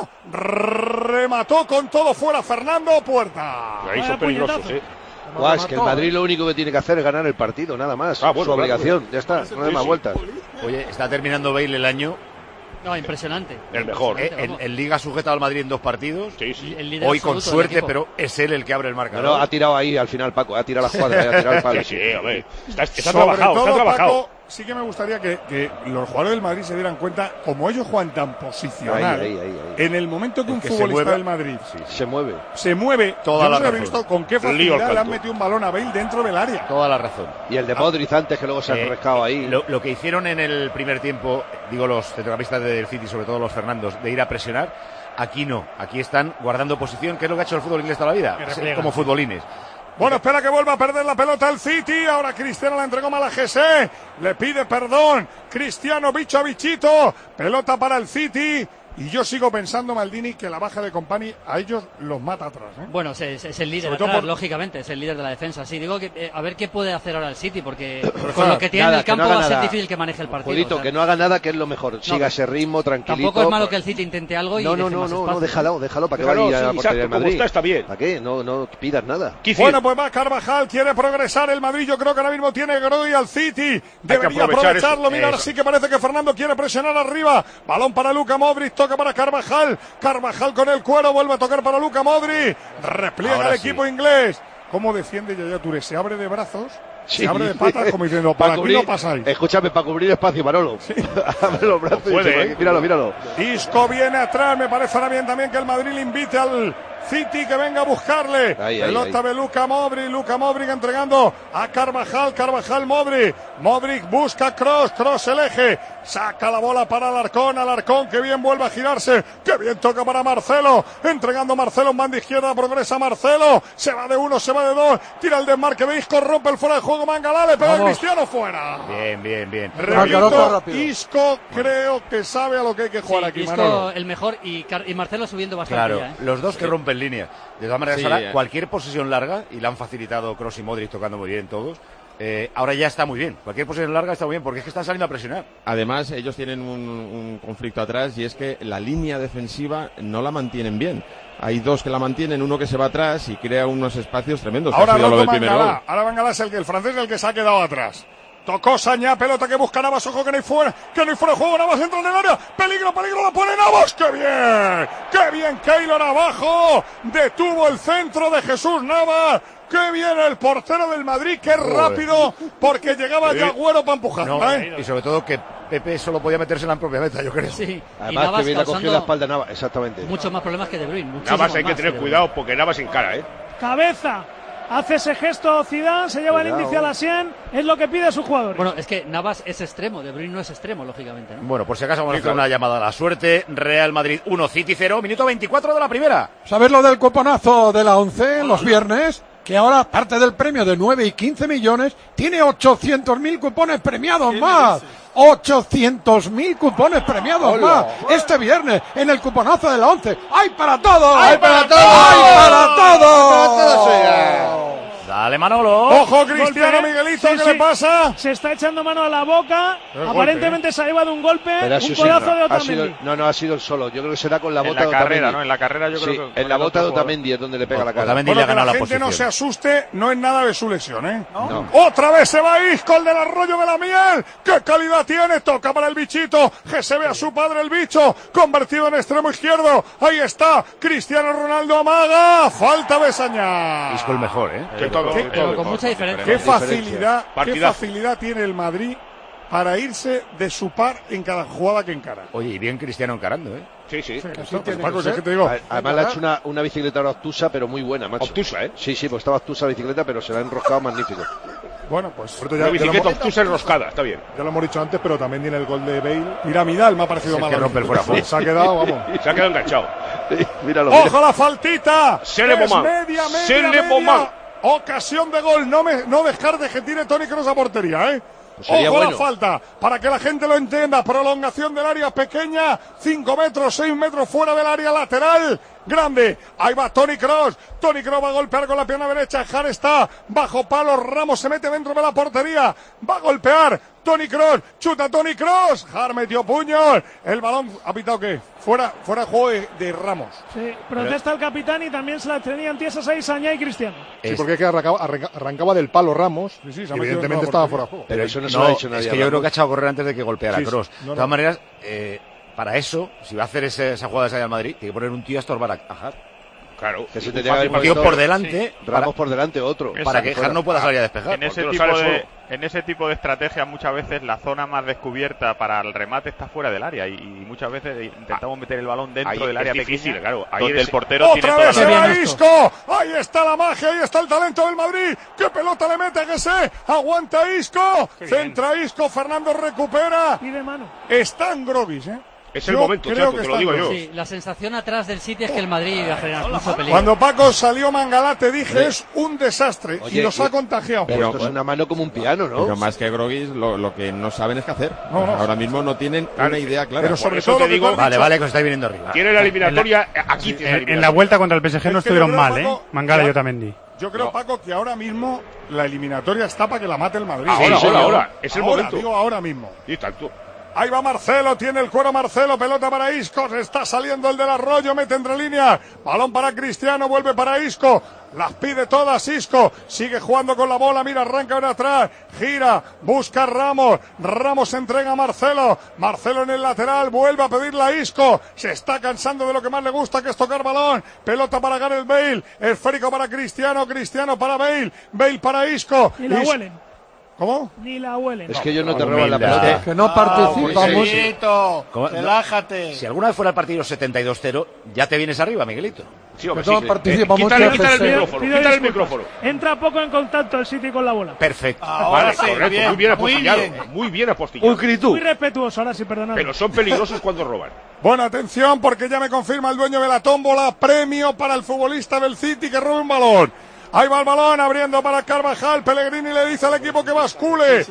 Remató con todo fuera Fernando Puerta. Ahí son peligrosos, eh. Guau, es que el Madrid lo único que tiene que hacer es ganar el partido, nada más. Ah, bueno, su obligación, claro. ya está, no hay Sí, más sí. vueltas. Oye, está terminando Bale el año. No, impresionante. El mejor. Eh, en, en Liga ha sujetado al Madrid en dos partidos. Sí, sí. El líder Hoy con absoluto del suerte, equipo. pero es él el que abre el marcador. No, no, ha tirado ahí al final Paco, ha tirado la cuadra, ha tirado el palo. Sí, sí, a ver. Está, está Sobre trabajado, todo, está trabajado. Paco, sí que me gustaría que, que los jugadores del Madrid se dieran cuenta, como ellos juegan tan posicional, Ahí, ahí, ahí, ahí. en el momento que El un que se futbolista mueva, del Madrid Se mueve. se mueve, Toda yo la no sé, he razón. visto con qué Lío al facilidad le han canto. metido un balón a Bale dentro del área. Toda la razón. Y el de Modric antes, que luego se ha Eh, enrescado ahí. Lo, lo que hicieron en el primer tiempo, digo los centrocampistas del City, sobre todo los Fernandos, de ir a presionar, aquí no. Aquí están guardando posición, que es lo que ha hecho el fútbol inglés toda la vida, como futbolines. Bueno, espera que vuelva a perder la pelota el City. Ahora Cristiano la entregó mal a Jesse. Le pide perdón. Cristiano, bicho a bichito. Pelota para el City. Y yo sigo pensando, Maldini, que la baja de Company a ellos los mata atrás. ¿eh? Bueno, es, es- es el líder Sobre todo atrás, por- lógicamente, es el líder de la defensa. Sí, digo que eh, a ver qué puede hacer ahora el City, porque con claro, lo que tiene nada, en el que no campo haga va a ser nada. difícil que maneje el partido. Julito, o sea, que no haga nada, que es lo mejor. Siga ese ritmo, tranquilito. tampoco es malo que el City intente algo y No, no, deje no, más no, espacio. no, déjalo, déjalo, ¿para qué Déjalo, va a ir a sí, la portería exacto, del como Madrid? está, está bien. ¿Para qué? No, no pidas nada. Quince. Bueno, pues va Carvajal, quiere progresar el Madrid, yo creo que ahora mismo tiene Groy al City, debería aprovechar aprovecharlo, eso. mira, ahora Eso. sí que parece que Fernando quiere presionar arriba, balón para Luka Modric, toca para Carvajal, Carvajal con el cuero, vuelve a tocar para Luka Modric, repliega Ahora el sí. equipo inglés, ¿cómo defiende Yaya Touré? Se abre de brazos, Sí. se abre de patas como diciendo, para aquí no pasáis. Escúchame, para cubrir espacio, Manolo. Abre los brazos y puede, se va ¿eh? aquí. Míralo, míralo. Isco viene atrás, me parece ahora bien también que el Madrid le invite al City que venga a buscarle. Ahí, ahí, Pelota ahí. de Luka Modric, Luka Modric entregando a Carvajal, Carvajal Modric. Modric busca Cross, Cross el eje. Saca la bola para Alarcón, Alarcón que bien vuelve a girarse. Que bien toca para Marcelo. Entregando Marcelo en banda izquierda, progresa Marcelo. Se va de uno, se va de dos. Tira el desmarque de Isco, rompe el fuera de juego Mangala, le pega el Vamos. Cristiano fuera. Bien, bien, bien. Marcalo todo Repito, rápido. Isco creo que sabe a lo que hay que jugar Sí, aquí, Isco Manolo. el mejor y, Car- y Marcelo subiendo bastante Claro, ya, ¿eh? los dos que rompen línea. De todas maneras, Sí, ahora, eh. cualquier posesión larga, y la han facilitado Kroos y Modric tocando muy bien todos, eh, ahora ya está muy bien. Cualquier posesión larga está muy bien, porque es que están saliendo a presionar. Además, ellos tienen un, un conflicto atrás y es que la línea defensiva no la mantienen bien. Hay dos que la mantienen, uno que se va atrás y crea unos espacios tremendos. Ahora Ha sido lo roto del primer Mangala. gol. Ahora Mangala es el que el francés es el que se ha quedado atrás. Tocó Sañá, pelota que busca Navas, ojo que no hay fuera, que no hay fuera de juego, Navas entra en el área, peligro, peligro, la pone Navas, ¡qué bien! ¡Qué bien Keylor abajo! Detuvo el centro de Jesús Navas, ¡qué bien el portero del Madrid, qué rápido! Porque llegaba ya Agüero para empujar, No, ¿eh? y sobre todo que Pepe solo podía meterse en la propia meta, yo creo. Sí, y Además, Navas que bien le ha cogido causando la espalda a Navas, exactamente. muchos más problemas que De Bruyne. Nada más muchísimos hay que más tener De Bruyne. cuidado porque Navas sin cara, ¿eh? Cabeza. Hace ese gesto Zidane, se lleva Cuidado. el índice a la sien, es lo que pide a su jugador. Bueno, es que Navas es extremo, De Bruyne no es extremo, lógicamente, ¿no? Bueno, por si acaso vamos a Sí, hacer claro. una llamada a la suerte. Real Madrid uno, City cero, minuto veinticuatro de la primera. ¿Sabes lo del cuponazo de la once los viernes? Que ahora, aparte del premio de nueve y quince millones, tiene ochocientos mil cupones premiados más. ochocientos mil cupones premiados más. Este viernes, en el cuponazo de la once. ¡Hay para todos! ¡Hay para todos! ¡Hay para todos! ¡Para todos, oiga! Dale, Manolo. Ojo Cristiano, Golpe, ¿eh? Miguelito, Sí, ¿qué sí. le pasa? Se está echando mano a la boca, aparentemente se ha llevado un golpe, Pero ha un sido codazo sin- de ha sido- Otamendi. no, no, ha sido el solo. Yo creo que será con la En bota la de carrera, Otamendi. ¿no? En la carrera yo Sí, creo que... en la bota de Otamendi es donde le pega la cara. Otamendi le Bueno, ha que ganado la la gente no se posición. asuste, no es nada de su lesión, ¿eh? No. Otra vez se va Isco, el del arroyo de la miel. ¡Qué calidad tiene! Toca para el bichito. Que se ve a su padre el bicho. Convertido en extremo izquierdo. Ahí está. Cristiano Ronaldo amaga. Falta Besaña. Isco el mejor, ¿eh? De todo, de Pero todo. con mucha diferencia. Qué facilidad, qué Partidazo. facilidad tiene el Madrid para irse de su par en cada jugada que encara. Oye, y bien Cristiano encarando, ¿eh? Sí, sí. Así tiene que ser. te digo. A- Además le ha hecho una, una bicicleta ahora obtusa, pero muy buena, macho. Obtusa, ¿eh? Sí, sí, pues estaba obtusa la bicicleta, pero se la ha enroscado magnífico. Bueno, pues Por cierto, Una ya, ya lo bicicleta hemos, obtusa enroscada, está bien. ya lo hemos dicho antes, pero también tiene el gol de Bale. piramidal me ha parecido Es el mal. que rompe el fuera de juego. Se ha quedado, vamos. Se ha quedado enganchado. Míralo, mira. ¡Ojo la faltita! Se le Es bomba. media, Se media, le media. bomba. Ocasión de gol. No, me, no descartes que tire Toni Kroos a portería, ¿eh? Pues sería Ojo bueno. la falta, para que la gente lo entienda. Prolongación del área pequeña, cinco metros, seis metros fuera del área lateral. Grande, ahí va Toni Kroos, Toni Kroos va a golpear con la pierna derecha, Har está bajo palo, Ramos se mete dentro de la portería, va a golpear, Toni Kroos, chuta Toni Kroos, Har metió puños, el balón ha pitado que fuera, fuera de juego de, de Ramos. Sí, protesta el capitán y también se la tenían tiesas ahí Sañá y Cristiano. Sí, porque es que arrancaba, arranca- arrancaba del palo Ramos, Sí, sí, se y ha metido evidentemente en la estaba portería. fuera de juego. Pero eso no se No, lo ha dicho nadie. es a que yo creo Ramos. que ha echado a correr antes de que golpeara Sí, a Kroos. sí. No, De no. todas maneras, eh, para eso, si va a hacer ese- esa jugada de Saña al Madrid, tiene que poner un tío a estorbar a a Har. Claro. Que se un tenía que haber fácil tío puesto por delante, sí. para- Ramos por delante, otro. para que Har no pueda salir a despejar. En ese, porque tipo no sale de, solo. en ese tipo de estrategias muchas veces la zona más descubierta para el remate está fuera del área y, y muchas veces intentamos meter el balón dentro Ahí del es área difícil, pequeña, claro, ahí donde eres- el portero tiene Otra toda vez la... era Bien, Isco, ahí está la magia, ahí está el talento del Madrid, qué pelota le mete a Guessé, aguanta Isco, centra Isco, Fernando recupera, Y de mano. están groguis, ¿eh? Es el Yo momento, creo Chato, que te lo están digo yo. groguis. Sí, la sensación atrás del City es que el Madrid iba a generar mucho peligro. Cuando Paco salió Mangalá te dije es un desastre Oye, y nos y- ha contagiado. Pero Pero- esto es una mano como un piano, ¿no? Pero más que Grogis, lo, lo que no saben es qué hacer. No, no. Ahora mismo no tienen una idea clara. Pero sobre eso todo te lo que digo- tú has Vale, dicho, vale, que os estáis viniendo arriba. Tiene la eliminatoria, aquí tiene la En, en la eliminatoria. vuelta contra el P S G no Es que yo estuvieron creo, mal, Paco, ¿eh? Mangala y que- Otamendi. Yo creo, Paco, que ahora mismo la eliminatoria está para que la mate el Madrid. Ahora, Sí, ahora, señor. ahora. Es el Ahora, momento. digo ahora mismo. Y tanto. Ahí va Marcelo, tiene el cuero Marcelo, pelota para Isco, se está saliendo el del Arroyo, mete entre líneas, balón para Cristiano, vuelve para Isco, las pide todas Isco, sigue jugando con la bola, mira, arranca ahora atrás, gira, busca a Ramos, Ramos entrega a Marcelo, Marcelo en el lateral, vuelve a pedirle a Isco, se está cansando de lo que más le gusta, que es tocar balón, pelota para Gareth Bale, esférico para Cristiano, Cristiano para Bale, Bale para Isco. Ni la Is- huelen. ¿Cómo? Ni la huelen. Es que ellos no te roban la Humildad. pelota. Que no participamos. ¿Cómo? Relájate. Si alguna vez fuera el partido setenta y dos cero, ya te vienes arriba, Miguelito. Sí, hombre, Que no sí. participamos Eh, quítale, mucho quítale el veces. micrófono, Pido quítale el disculpas. micrófono. Entra poco en contacto el City con la bola. Perfecto. Ahora Vale, sí, correcto, bien, muy bien muy apostillado. bien. Muy bien apostillado. Muy respetuoso, ahora sí, perdonad. Pero son peligrosos cuando roban. Bueno, atención, porque ya me confirma el dueño de la tómbola, premio para el futbolista del City que robe un balón. Ahí va el balón, abriendo para Carvajal, Pellegrini le dice al equipo que bascule.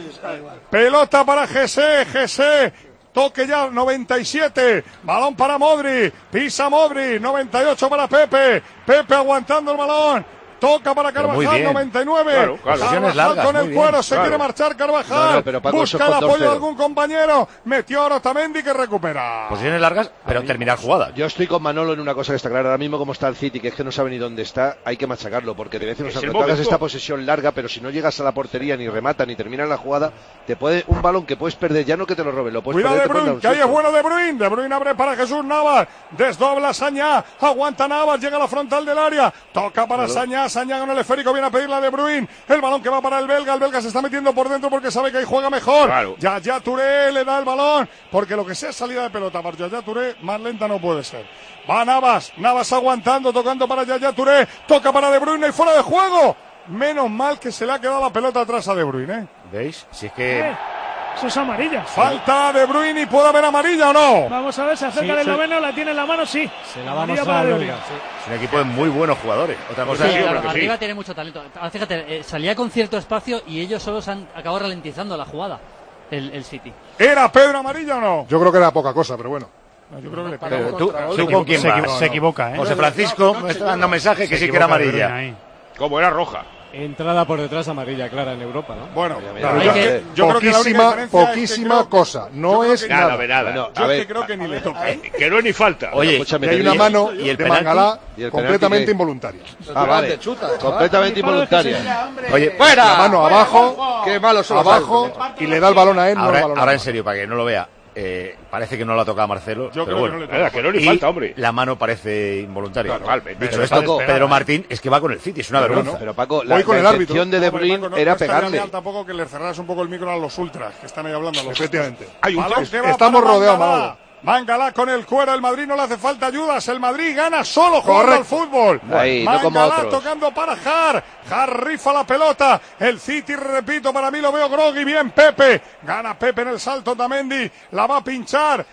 Pelota para Jesse, Jesse, toque ya, noventa y siete, balón para Modri, pisa Modri, noventa y ocho para Pepe, Pepe aguantando el balón. Toca para Pero muy Carvajal, bien. noventa y nueve. Claro, claro. Carvajal Posiciones largas, con muy el bien, cuero, se claro. quiere marchar Carvajal. No, no, pero Paco, eso Busca es el con apoyo dos de cero. algún compañero. Metió ahora Otamendi que recupera. Posiciones largas, pero terminar jugada. Yo estoy con Manolo en una cosa que está clara. Ahora mismo como está el City, que es que no sabe ni dónde está, hay que machacarlo. Porque te voy a decir una Es cosa, el tú hagas momento. esta posesión larga, pero si no llegas a la portería, ni remata, ni termina la jugada, te puede un balón que puedes perder, ya no que te lo robe, lo puedes Cuidado de perder. te pueden Bruyne, que dar ahí un es susto. bueno de Bruyne. De Bruyne abre para Jesús Navas. Desdobla Sañá. Aguanta Navas. Llega a la frontal del área. Toca para Claro. Sañá. Sañá con el esférico viene a pedirle a De Bruyne. El balón que va para el belga. El belga se está metiendo por dentro porque sabe que ahí juega mejor. Claro. Ya, ya Touré le da el balón. Porque lo que sea salida de pelota para Yaya Touré, más lenta no puede ser. Va Navas. Navas aguantando, tocando para Yaya Touré. Toca para De Bruyne y fuera de juego. Menos mal que se le ha quedado la pelota atrás a De Bruyne, ¿eh? ¿Veis? Si es Eh, que Eso es amarilla. Falta De Bruyne y puede haber amarilla o no. Vamos a ver, se acerca Sí, el sí. esloveno, la tiene en la mano, sí. Se la va a Amarilla mostrar para De al Bruyne. belga, sí. es un equipo de muy buenos jugadores. Otra cosa Sí, es claro, hombre, que sí. arriba tiene mucho talento. Ahora, fíjate, eh, salía con cierto espacio y ellos solos han acabado ralentizando la jugada, el, el City. ¿Era Pedro amarilla o no? Yo creo que era poca cosa, pero bueno. Yo creo que le Pero pegó. tú, Se ¿tú con quién se vas? equivo- se equivoca, ¿eh? José Francisco me está dando mensaje que sí que era Se equivoca De amarilla. Bruyne ahí. Como era roja. Entrada por detrás amarilla clara en Europa, ¿no? Bueno, mira, pero mira, yo, que- yo creo que la única poquísima, diferencia es que poquísima creo- cosa. No yo creo es que- Nada, nada. ve nada. Bueno, Yo a es ver, que creo que ni le toca. Eh, Que no es ni falta. Oye, escúchame, Y hay te una digo- mano ¿Y el de penalti? Mangalá ¿Y el completamente penalti? involuntaria. Ah, vale. Completamente involuntaria. Oye, La mano abajo, Qué malo son los abajo, árbitros. y le da el balón a él, no el ahora, balón a ahora él. en serio, para que no lo vea, eh, parece que no lo ha tocado a Marcelo. Yo pero creo que bueno. no le toca. Nada, que no es ni Y falta, hombre. la mano parece involuntaria. Totalmente. Dicho Pero esto, Paco- Pedro Martín es que va con el City, es una vergüenza. Pero Paco, la, Voy con la el árbitro. intención de De Hombre, Bruyne Paco, no- era no estaría pegarle. mal tampoco que le cerraras un poco el micro a los ultras que están ahí hablando. A los Efectivamente. Hay un Balón tres. que va Estamos para rodeados, Mangalá. Manolo. Mangalá con el cuero, el Madrid no le hace falta ayudas, el Madrid gana solo jugando al fútbol. Ahí, no como Mangalá otros. tocando para Har, Har rifa la pelota, el City, repito, para mí lo veo groggy, bien Pepe, gana Pepe en el salto Tamendi, la va a pinchar.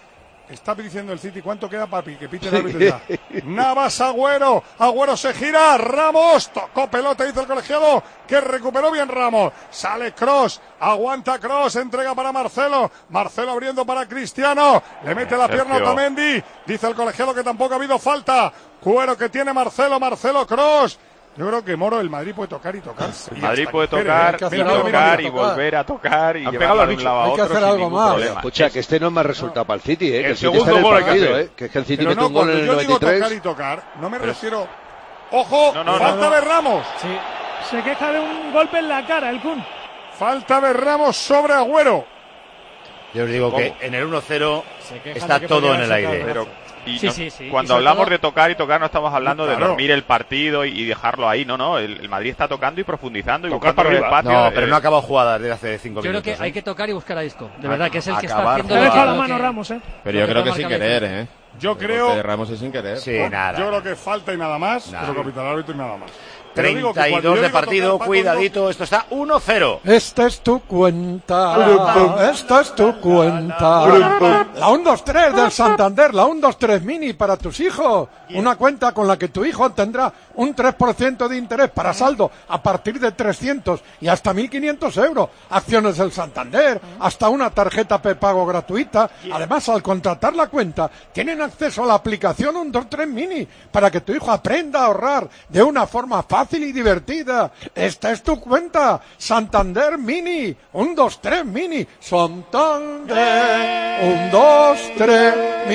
Está diciendo el City, ¿cuánto queda, papi? Que pite el árbitro ya. Navas, Agüero, Agüero se gira, Ramos, tocó pelota, dice el colegiado, que recuperó bien Ramos. Sale Kroos, aguanta Kroos, entrega para Marcelo, Marcelo abriendo para Cristiano, le mete la pierna a Otamendi, dice el colegiado que tampoco ha habido falta. Cuero que tiene Marcelo, Marcelo, Kroos. Yo creo que Moro, el Madrid puede tocar y tocar. El Madrid puede tocar, y tocar y volver a tocar y llevarlo de un lado a otro sin ningún problema. Escucha, que este no es más resultado para el City, ¿eh? Que el City está en el partido, ¿eh? Que es que el City mete un gol en el noventa y tres. Yo digo tocar y tocar, no me refiero... ¡Ojo! ¡Falta de Ramos! Sí. Se queja de un golpe en la cara el Kun. Falta de Ramos sobre Agüero. Yo os digo que en el uno cero está todo en el aire. Pero... Y sí, no, sí, sí. cuando y hablamos todo... de tocar y tocar no estamos hablando claro. de dormir el partido y, y dejarlo ahí, no, no, el, el Madrid está tocando y profundizando y Tocar buscando los espacios. No, pero no ha acabado jugadas desde hace cinco yo minutos. Yo creo que ¿eh? hay que tocar y buscar a Isco, de verdad, que es el que está Acabar, haciendo... Le ha dejado la lo mano que... Ramos, ¿eh? Pero yo creo que sin querer, ¿eh? Yo creo... De Ramos es sin querer. Sí, nada. Yo creo que falta y nada más, nada. Pero capitán árbitro y nada más. treinta y dos de partido, tocar, cuidadito, esto está uno cero. Esta es tu cuenta, esta es tu cuenta. La uno dos tres del Santander, la uno dos tres Mini para tus hijos. Una cuenta con la que tu hijo tendrá un tres por ciento de interés para saldo a partir de trescientos y hasta mil quinientos euros. Acciones del Santander, hasta una tarjeta prepago gratuita. Además, al contratar la cuenta, tienen acceso a la aplicación uno dos tres Mini para que tu hijo aprenda a ahorrar de una forma fácil y divertida. Esta es tu cuenta, Santander Mini, uno dos tres Mini, Santander, uno dos tres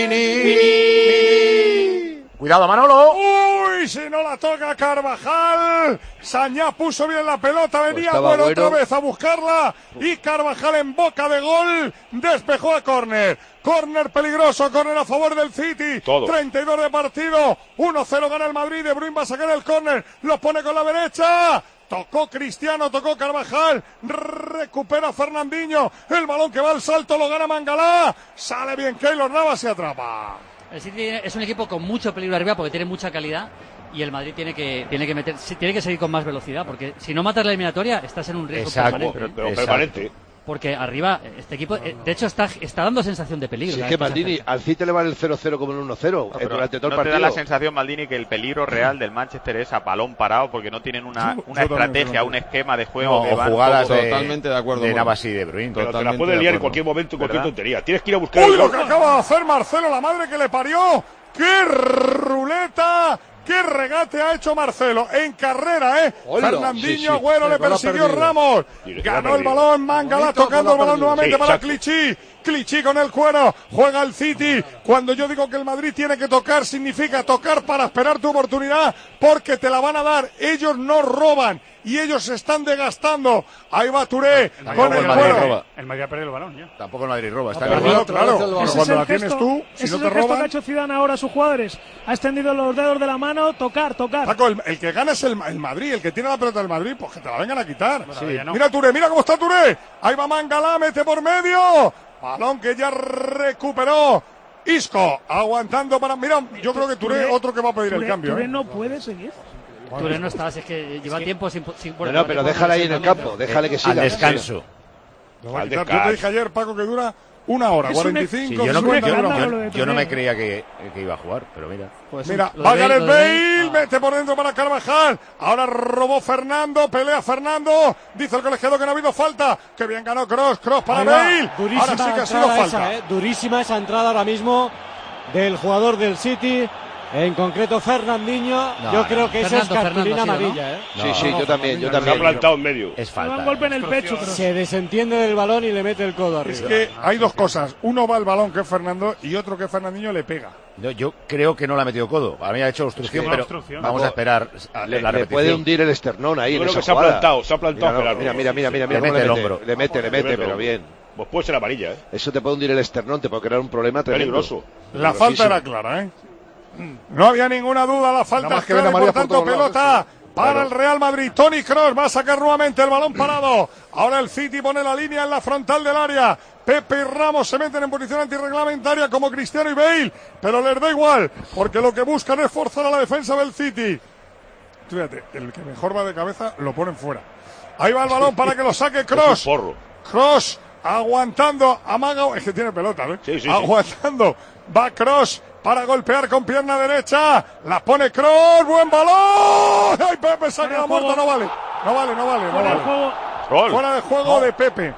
Mini. Cuidado, Manolo. Uy, si no la toca Carvajal. Sañá puso bien la pelota, venía pues bueno bueno. otra vez a buscarla. Y Carvajal en boca de gol despejó a córner. Córner peligroso, córner a favor del City. Todo. treinta y dos de partido. uno cero gana el Madrid. De Bruyne va a sacar el córner. Lo pone con la derecha. Tocó Cristiano, tocó Carvajal, recupera Fernandinho, el balón que va al salto lo gana Mangalá, sale bien Keylor Navas, se atrapa. El City es un equipo con mucho peligro arriba porque tiene mucha calidad y el Madrid tiene que tiene que meter tiene que seguir con más velocidad porque si no matas la eliminatoria estás en un riesgo Exacto, permanente. Pero, pero Exacto. permanente. Porque arriba este equipo eh, de hecho está está dando sensación de peligro. Si es que Maldini, al City le vale el cero cero como el uno cero No, eh, durante todo ¿no el partido. te da la sensación, Maldini, que el peligro real del Manchester es a balón parado porque no tienen una, Yo- una yo también estrategia, creo. un esquema de juego No, que o van jugadas poco- de, Totalmente de acuerdo, de bueno. Navas y de Bruyne. Pero te la Totalmente puede de liar en acuerdo. cualquier momento, en cualquier ¿Verdad? tontería. Tienes que ir a buscar Uy, el lo gol. que acaba de hacer Marcelo, la madre que le parió. ¡Qué ruleta! ¡Qué regate ha hecho Marcelo! En carrera, ¿eh? Hola. Fernandinho, Sí, sí. Agüero le Sí, gol persiguió perdido. Ramos. Sí, gol Ganó el perdido. balón, Mangalá Bonito, tocando el gol balón perdido. nuevamente Sí, para exacto. Clichy. Clichy con el cuero. Juega el City. Cuando yo digo que el Madrid tiene que tocar, significa tocar para esperar tu oportunidad, porque te la van a dar. Ellos no roban y ellos se están desgastando. Ahí va Touré con el el Madrid cuero. roba. El Madrid ha perdido el balón ya. Tampoco el Madrid roba. Está Pero claro. bueno, claro, Ese pero Ese cuando es la el tienes gesto, tú, ese si no es te el gesto que ha roban... hecho Zidane ahora a sus jugadores. Ha extendido los dedos de la mano, tocar, tocar. Paco, el, el que gana es el, el Madrid, el que tiene la pelota del Madrid, pues que te la vengan a quitar. ya no. Mira Touré, mira cómo está Touré. Ahí va Mangalá, mete por medio. Balón que ya recuperó Isco, aguantando para... Mira, yo creo que Touré, Touré- otro que va a pedir el Touré- cambio. Touré ¿eh? no puede seguir. Touré no está, es que lleva tiempo sin, sin No, bueno, no, lleva pero tiempo déjala ahí en el lesionando. campo, déjale que Al siga. descanso. Lo va a Al quitar. Yo descanso. te dije ayer, Paco, que dura una hora, Es un- cuarenta y cinco, Sí, yo, no, un cincuenta yo- escándalo minutos. lo de yo no me Touré. creía que, que iba a jugar, pero mira. Pues Mira, lo de va a Bale, ganar lo de Bale. Bale, mete por dentro para Carvajal. Ahora robó Fernando, pelea Fernando. Dice el colegiado que no ha habido falta. Que bien ganó Kroos, Kroos para Ahí va, Bale. durísima Ahora sí que ha sido entrada falta. esa, eh, durísima esa entrada ahora mismo del jugador del City, en concreto Fernandinho. No, yo no, creo que esa es Fernando, cartulina Fernando ha sido, amarilla. ¿eh? Sí, sí, yo también, yo Se ha también. plantado en medio. Es Le da un falta. golpe en el pecho, pero Se desentiende del balón y le mete el codo arriba. Es que hay dos cosas. Uno va al balón, que es Fernando, y otro que Fernandinho le pega. Yo, yo creo que no le ha metido codo. A mí ha hecho obstrucción, Sí, pero obstrucción. vamos a esperar a Le, la le repetición. puede hundir el esternón ahí Yo en creo esa que se ha jugada. plantado, se ha plantado Mira, no, Gerardo. mira, mira, mira, mira, Le mira cómo mete el le mete, hombro. le mete, le mete, pero bien. Pues puede ser amarilla, ¿eh? Eso te puede hundir el esternón, te puede crear un problema tremendo. Peligroso. La falta era clara, ¿eh? No había ninguna duda, la falta Nada más es que ven clara a y María por por tanto todos lados, pelota para Claro. el Real Madrid. Toni Kroos va a sacar nuevamente el balón parado. Ahora el City pone la línea en la frontal del área. Pepe y Ramos se meten en posición antirreglamentaria como Cristiano y Bale, pero les da igual, porque lo que buscan es forzar a la defensa del City. Fíjate, el que mejor va de cabeza lo ponen fuera. Ahí va el balón para que lo saque Kroos. Es un porro. Kroos aguantando, amaga, es que tiene pelota, ¿eh? Sí, sí, aguantando, sí. Va Kroos para golpear con pierna derecha, la pone Kroos, buen balón, ¡ay, Pepe se ha quedado muerto! No vale, no vale, no vale, no Fuera vale. de juego. Gol. Fuera de juego no. de Pepe.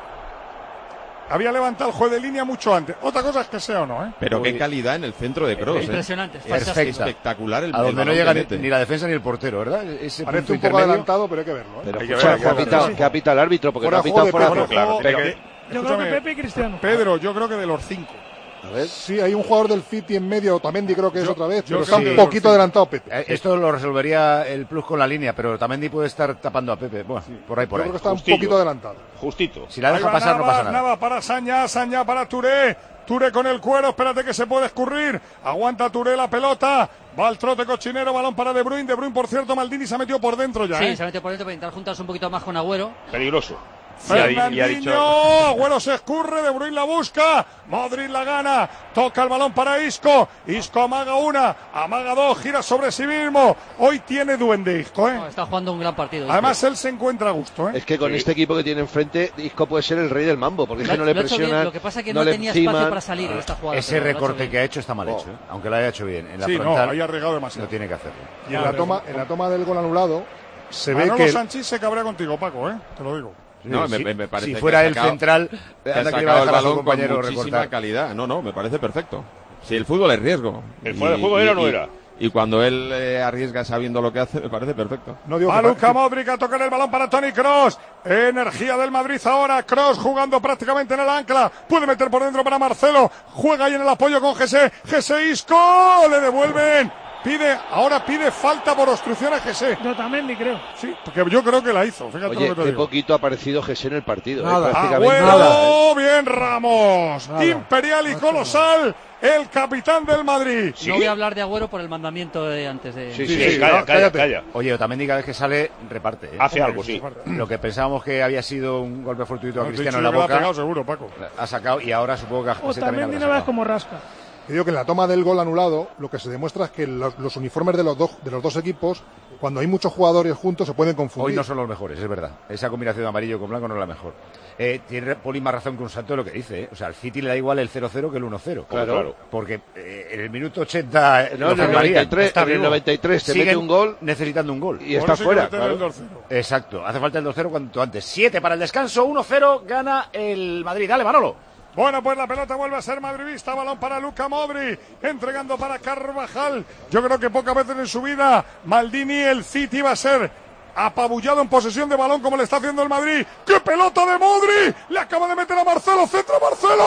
Había levantado el juez de línea mucho antes. Otra cosa es que sea o no, ¿eh? Pero qué calidad en el centro de Kroos. Impresionante. ¿eh? Es espectacular el A donde el no llega ni, mete. ni la defensa ni el portero, ¿verdad? Ese Parece punto un poco intermedio. adelantado, pero hay que verlo. ¿eh? Pero hay que, que fuera, ver, que, ha pitado, que ha pitado el árbitro, porque fuera no ha pitado de fuera de juego, juego. Claro, Pero pero que- Yo creo que Pepe y Cristiano. Pedro, yo creo que de los cinco. A ver. Sí, hay un jugador del City en medio, Otamendi creo que es Yo- otra vez, yo pero creo está que un los poquito cinco. adelantado Pepe. Eh, Esto lo resolvería el plus con la línea, pero Tamendi puede estar tapando a Pepe. Bueno, por ahí, por Yo ahí. creo que está Justillo. un poquito adelantado. Justito. Si la Ahí deja va pasar, no Navas, pasa nada. Navas para Sañá, Sañá para Touré. Touré con el cuero, espérate que se puede escurrir. Aguanta Touré la pelota. Va al trote cochinero, balón para De Bruyne. De Bruyne, por cierto, Maldini se ha metido por dentro ya. Sí, ¿eh? se ha metido por dentro para intentar juntarse un poquito más con Agüero. Peligroso. Y ha, di- y ha Fernandinho, dicho. Agüero se escurre, De Bruyne la busca, Modric la gana, toca el balón para Isco, Isco amaga una, amaga dos, gira sobre sí mismo, hoy tiene duende Isco, ¿eh? No, está jugando un gran partido. Además él se encuentra a gusto, ¿eh? Es que con Sí. este equipo que tiene enfrente, Isco puede ser el rey del mambo, porque es que no le Lo ha hecho bien, presionan. lo que pasa es que no no, le tenía enciman. espacio para salir en esta jugada. Ese pero lo ha hecho recorte bien. que ha hecho está mal hecho, ¿eh? Aunque lo haya hecho bien. En la Sí, no, frontal ahí ha regado demasiado. no tiene que hacerlo. Y en la toma, en la toma del gol anulado se ve Manolo que Sánchez se cabrea contigo, Paco, ¿eh? Te lo digo. No, Sí, me, me parece si que fuera ha el sacado- central, que ha anda que le sacado va a el dejar a su balón con compañero muchísima recortar. calidad. No, no, me parece perfecto. Si el fútbol es riesgo. ¿El fuera de juego era o no y- era? Y cuando él eh, arriesga sabiendo lo que hace, me parece perfecto. no digo Va que- Luka Modric a tocar el balón para Toni Kroos. Energía del Madrid ahora. Kroos jugando prácticamente en el ancla. Puede meter por dentro para Marcelo. Juega ahí en el apoyo con Jesse. Jesse Isco. Le devuelven. Pide, ahora pide falta por obstrucción a Jesse. De Otamendi, creo. Sí, porque yo creo que la hizo. Fíjate Oye, lo que te qué digo. poquito ha aparecido Jesse en el partido. Nada. eh, prácticamente Agüero, nada, ¿eh? bien Ramos. Nada. Imperial y colosal. El capitán del Madrid. No voy a hablar de Agüero por el mandamiento de antes de... Sí, Sí, sí, sí, calla, no, calla, cállate. calla. Oye, Otamendi cada vez que sale, reparte. ¿eh? Hace algo, sí. Lo que pensábamos que había sido un golpe fortuito a No, te he Cristiano dicho en la yo que la ha boca, pegado seguro, Paco. ha sacado y ahora supongo que a José también Otamendi habrá no veas sacado. como rasca. Te digo que en la toma del gol anulado lo que se demuestra es que los, los uniformes de los, dos, de los dos equipos, cuando hay muchos jugadores juntos, se pueden confundir. Hoy no son los mejores, es verdad. Esa combinación de amarillo con blanco no es la mejor. Eh, tiene Poli más razón que un santo de lo que dice. ¿eh? O sea, al City le da igual el cero cero que el uno cero. Claro. Claro. Porque eh, en el minuto ochenta... eh, No, lo en el firmarían. noventa y tres, Está en el vivo. noventa y tres te Siguen mete un gol necesitando un gol. y está Por eso hay que fuera. meterle el Claro. dos cero. Exacto. Hace falta el dos cero cuanto antes. siete para el descanso, uno cero gana el Madrid. Dale, Manolo. Bueno, pues la pelota vuelve a ser madridista, balón para Luka Modric, entregando para Carvajal. Yo creo que pocas veces en su vida Maldini, el City, va a ser apabullado en posesión de balón como le está haciendo el Madrid. ¡Qué pelota de Modric! Le acaba de meter a Marcelo, centro Marcelo.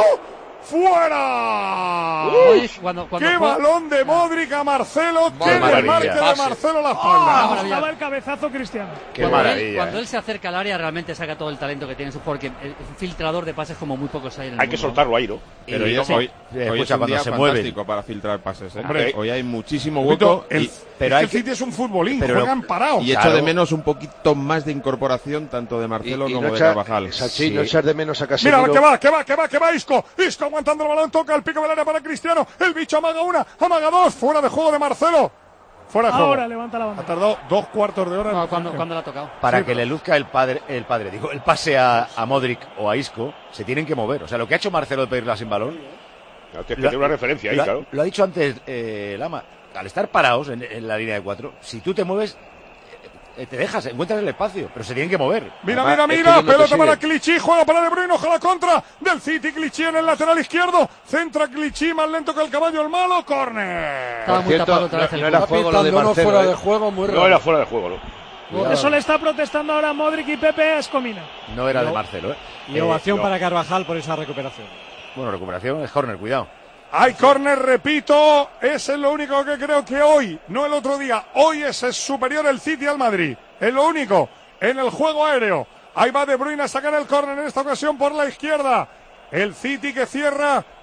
¡Fuera! Modric, cuando- cuando ¡Qué juega- balón de Modric a Marcelo! ¡Qué maravilla. desmarque de Pase. Marcelo a la Ah, espalda! estaba el cabezazo Cristiano. Qué cuando maravilla. Él, cuando ¿eh? él se acerca al área realmente saca todo el talento que tiene su jugador, que es un filtrador de pases como muy pocos hay en el Hay que mundo. soltarlo ahí, ¿no? Pero Y- hoy, sí. hoy, Eh, hoy escucha, es un cuando día se mueven. fantástico para filtrar pases. ¿eh? Hombre. Hoy hay muchísimo Repito, hueco el, y, es pero que hay el que- City es un futbolín, pero- juegan parados. y echo Claro. de menos un poquito más de incorporación tanto de Y, Marcelo y como no de echar, Carvajal. Sachi, Sí. no echar de menos a Casemiro. Mira, que va, que va, que va, que va Isco. Isco aguantando el balón, toca el pico del área para Cristiano. El bicho amaga una, amaga dos. Fuera de juego de Marcelo. Fuera de juego. Ahora levanta la Ha banda. tardado dos cuartos de hora. en No, la cuando, posición. cuando le ha tocado. Para Sí, que pero- le luzca el padre, el padre, digo, el pase a, a Modric o a Isco, se tienen que mover. O sea, lo que ha hecho Marcelo de pedirla sin balón, Claro, tienes que tener una referencia ahí, lo, ha- claro. lo ha dicho antes eh, Lama, al estar parados en, en la línea de cuatro, si tú te mueves, eh, te dejas, encuentras el espacio, pero se tienen que mover. Mira, Además, mira, es que mira, ellos no te pelota siguen. para Clichy, juega para De Bruyne, ojalá contra del City, Clichy en el lateral izquierdo, centra Clichy, más lento que el caballo, el malo, córner. Estaba Por muy cierto, tapado otra vez no- el no era gol. fuego lo de Pitando uno Marcelo, fuera ¿eh? de juego muy raro. No era fuera de juego, ¿no? Eso le está protestando ahora Modric y Pepe a Escomina. No era de No. Marcelo, ¿eh? Y Eh, ovación no. para Carvajal por esa recuperación. Bueno, recuperación es córner, cuidado. Hay córner, repito, ese es lo único que creo que hoy, no el otro día, hoy es superior el City al Madrid. Es lo único, en el juego aéreo. Ahí va De Bruyne a sacar el córner en esta ocasión por la izquierda. El City que cierra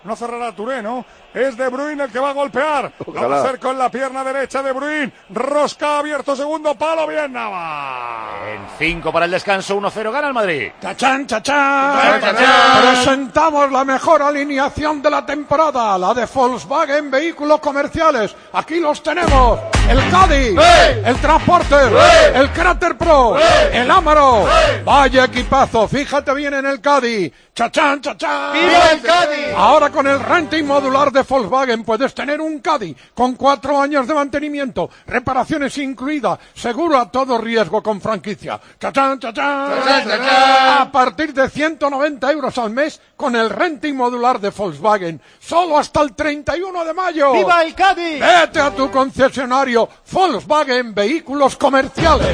No cerrará Touré, ¿no? Es De Bruyne el que va a golpear. Ojalá. Lo va a hacer con la pierna derecha De Bruyne. Rosca abierto, segundo palo, bien Navas. En cinco para el descanso, uno cero, gana el Madrid. ¡Chachán, chachán! ¡Chachán! Presentamos la mejor alineación de la temporada, la de Volkswagen Vehículos Comerciales. Aquí los tenemos. El Caddy, ¡hey! El Transporter, ¡hey! El Cráter Pro, ¡hey! El Amaro. ¡Hey! Vaya equipazo, fíjate bien en el Caddy. ¡Chachán, chachán! ¡Viva el Caddy! Ahora con el renting modular de Volkswagen puedes tener un Caddy con cuatro años de mantenimiento, reparaciones incluidas, seguro a todo riesgo con franquicia. ¡Chachán, chachán! ¡Chachán, chachán! A partir de ciento noventa euros al mes con el renting modular de Volkswagen. Solo hasta el treinta y uno de mayo. ¡Viva el Caddy! Vete a tu concesionario Volkswagen Vehículos Comerciales.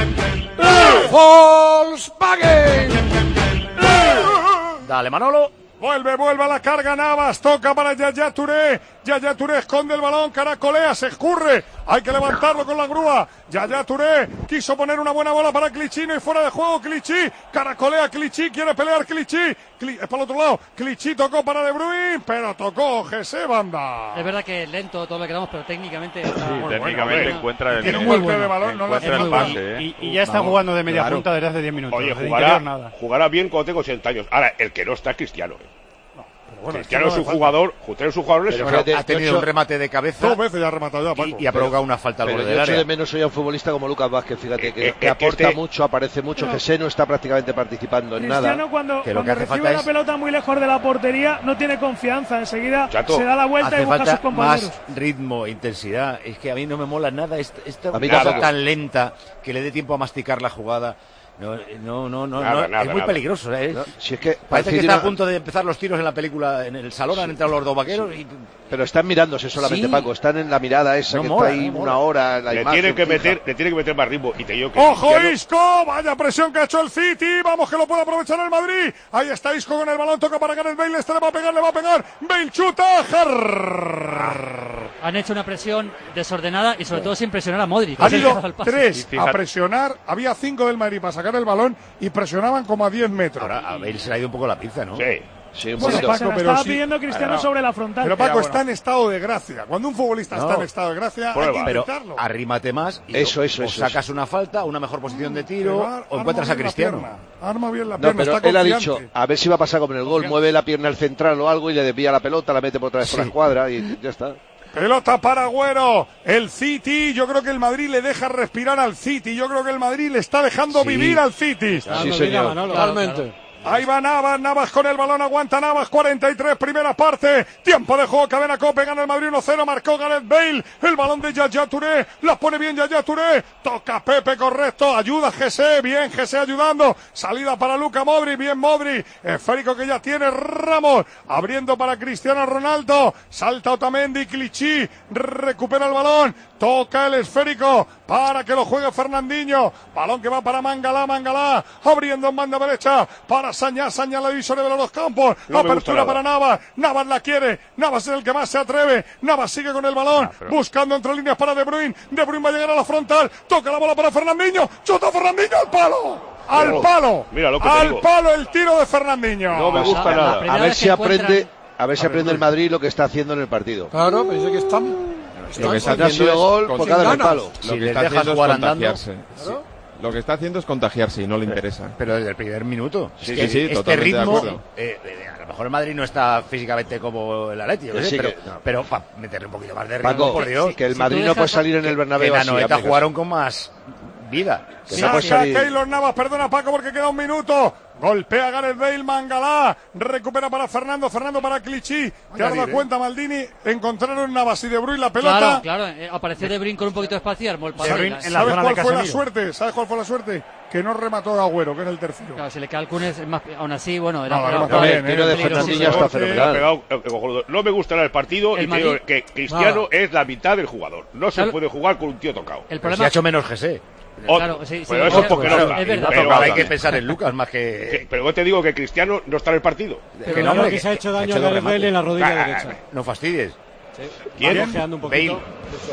Volkswagen. Dale, Manolo. Vuelve, vuelve a la carga Navas, toca para Yaya Touré. Yaya Touré esconde el balón, caracolea, se escurre. Hay que levantarlo con la grúa. Yaya Touré quiso poner una buena bola para Clichy, y fuera de juego Clichy. Caracolea Clichy, quiere pelear Clichy. Cli es para el otro lado. Clichy tocó para De Bruyne, pero tocó Jesse Banda. Es verdad que lento todo lo que damos, pero técnicamente. Sí, muy técnicamente bueno. encuentra el, tiene un el, golpe bueno. de balón, no le hace el falta. pase, ¿eh? Y, y ya está jugando de media claro. punta desde hace diez minutos. Oye, desde jugará, interior, nada. jugará bien cuando tenga ochenta años. Ahora, el que no está es Cristiano. ¿eh? Bueno, Cristiano es es que un no jugador, Cristiano es un jugador Pero excepcional. ha tenido un remate de cabeza. Dos veces ya ha rematado ya, Paco. Y, y ha provocado una falta al Pero borde yo del echo área. de menos hoy a un futbolista como Lucas Vázquez, fíjate, que, Eh, que eh, aporta este- mucho, aparece mucho. No. Jesé no está prácticamente participando en Cristiano nada. cuando, Que lo cuando que hace recibe falta la es- pelota muy lejos de la portería no tiene confianza, enseguida Chato, se da la vuelta y Hace busca a sus falta compañeros. más ritmo, intensidad. Es que a mí no me mola nada esta, esta A mí cosa tampoco. tan lenta que le dé tiempo a masticar la jugada. No, no, no, no, Nada, no, nada, es muy nada. peligroso. ¿eh? ¿No? Si es que Parece que City está a no- punto de empezar los tiros en la película, en el salón, han entrado los dos vaqueros y Pero están mirándose solamente, Sí. Paco. Están en la mirada esa No que mola, está ahí no mola. una hora. La Le imagen tiene que fija. meter, le tiene que meter más ritmo. Y te digo que ¡Ojo, Cristiano- Isco! Vaya presión que ha hecho el City. Vamos, que lo puede aprovechar el Madrid. Ahí está Isco con el balón. Toca para Gareth Bale. Este le va a pegar, le va a pegar. Bale chuta. Jar. Han hecho una presión desordenada y sobre todo sin presionar a Modric. Han que se ido ha dado el pase. tres Y fíjate- a presionar. Había cinco del Madrid para sacar el balón y presionaban como a diez metros. ahora a Bale se le ha ido un poco la pinza, ¿no? Sí. Sí, un Bueno, poquito. Paco, se la pero estaba sí. pidiendo Cristiano Pero- sobre la frontal. Pero Paco Era está bueno. en estado de gracia. Cuando un futbolista No. está en estado de gracia, Prueba. hay que Pero intentarlo. arrímate más y Eso, o, eso, o eso, sacas eso. una falta, una mejor posición de Pero tiro ar- o encuentras arma a bien la Cristiano. pierna. Arma bien la No, pierna. pero está él ha confiante. dicho, a ver si va a pasar como en el gol. Confiante. Mueve la pierna al central o algo y le desvía la pelota, la mete por otra vez por la escuadra y ya está. Pelota para Agüero, el City, yo creo que el Madrid le deja respirar al City, yo creo que el Madrid le está dejando Sí. vivir al City. Claro, Sí, no señor. olvida, Manolo. Totalmente. Ahí va Navas, Navas con el balón, aguanta Navas, cuarenta y tres, primera parte, tiempo de juego, cadena Cope, gana el Madrid uno cero, marcó Gareth Bale, el balón de Yaya Touré, la pone bien Yaya Touré, toca Pepe, correcto, ayuda Jesse, bien Jesse ayudando, salida para Luka Modric, bien Modric, esférico que ya tiene Ramos, abriendo para Cristiano Ronaldo, salta Otamendi, Clichy, recupera el balón, toca el esférico para que lo juegue Fernandinho, balón que va para Mangalá, Mangalá, abriendo en banda derecha para Sañá, Sañá la divisoria de los dos campos, No me gusta apertura nada. para Navas, Navas la quiere, Navas es el que más se atreve, Navas sigue con el balón, Ah, pero- buscando entre líneas para De Bruyne, De Bruyne va a llegar a la frontal, toca la bola para Fernandinho, chuta Fernandinho al palo, al Míralo, palo, mira lo que te al digo. palo el tiro de Fernandinho. No me gusta la nada. primera A ver vez si que encuentran- aprende, a ver si aprende el Madrid lo que está haciendo en el partido. Claro, pensé que están. Lo que está Si no ha haciendo sido es gol, con- pues cada en el ganas. palo. Lo Si que les está dejas haciendo es jugar andando. contagiarse. Sí. Lo que está haciendo es contagiarse y no le interesa. Pero desde el primer minuto. Sí, Es sí, que sí, este totalmente de ritmo, acuerdo. eh, eh, a lo mejor el Madrid no está físicamente como el Atleti, yo qué sé, Sí, pero, que- no. pero para meterle un poquito más de ritmo, Paco, por Dios. que el si Madrid tú no puede dejas- salir en el Que Bernabéu en así. Anoeta amigas. jugaron con más vida. Que no puede Saca salir. Keylor Navas, perdona Paco porque queda un minuto. Golpea Gareth Bale, Mangalá, recupera para Fernando, Fernando para Clichy. ¿Te has dado ¿eh? cuenta, Maldini? Encontraron Navas y De Bruyne la pelota. Claro, claro. eh, apareció De Bruyne con un poquito de espacio y armó el palo. De Bruyne Y la- en la ¿Sabes zona cuál de fue la Casemiro. suerte? ¿Sabes cuál fue la suerte? Que no remató de Agüero, que es el tercero. Claro, si le cae al Kun es más, aún así, bueno, era, No, la era- remata era- bien, El tiro de peligroso. Fernandinho está Sí, Le ha fenomenal. pegado, eh, eh, cojonudo. No me gustará el partido El y te digo Madrid- que Cristiano Nada. es la mitad del jugador. No se Claro. puede jugar con un tío tocado. El Pero si problema ha hecho menos Jesse. Otro. Claro, sí, sí, pero sí, eso es porque claro, no es está. verdad. Pero Pero hay vale. que pensar en Lucas más Que- que... Pero yo te digo que Cristiano no está en el partido. Pero que no, hombre, que se ha hecho que daño ha a hecho Gareth remate. Bale en la rodilla Ah, derecha. No fastidies. ¿Quién? Va cojeando un poquito. Bale.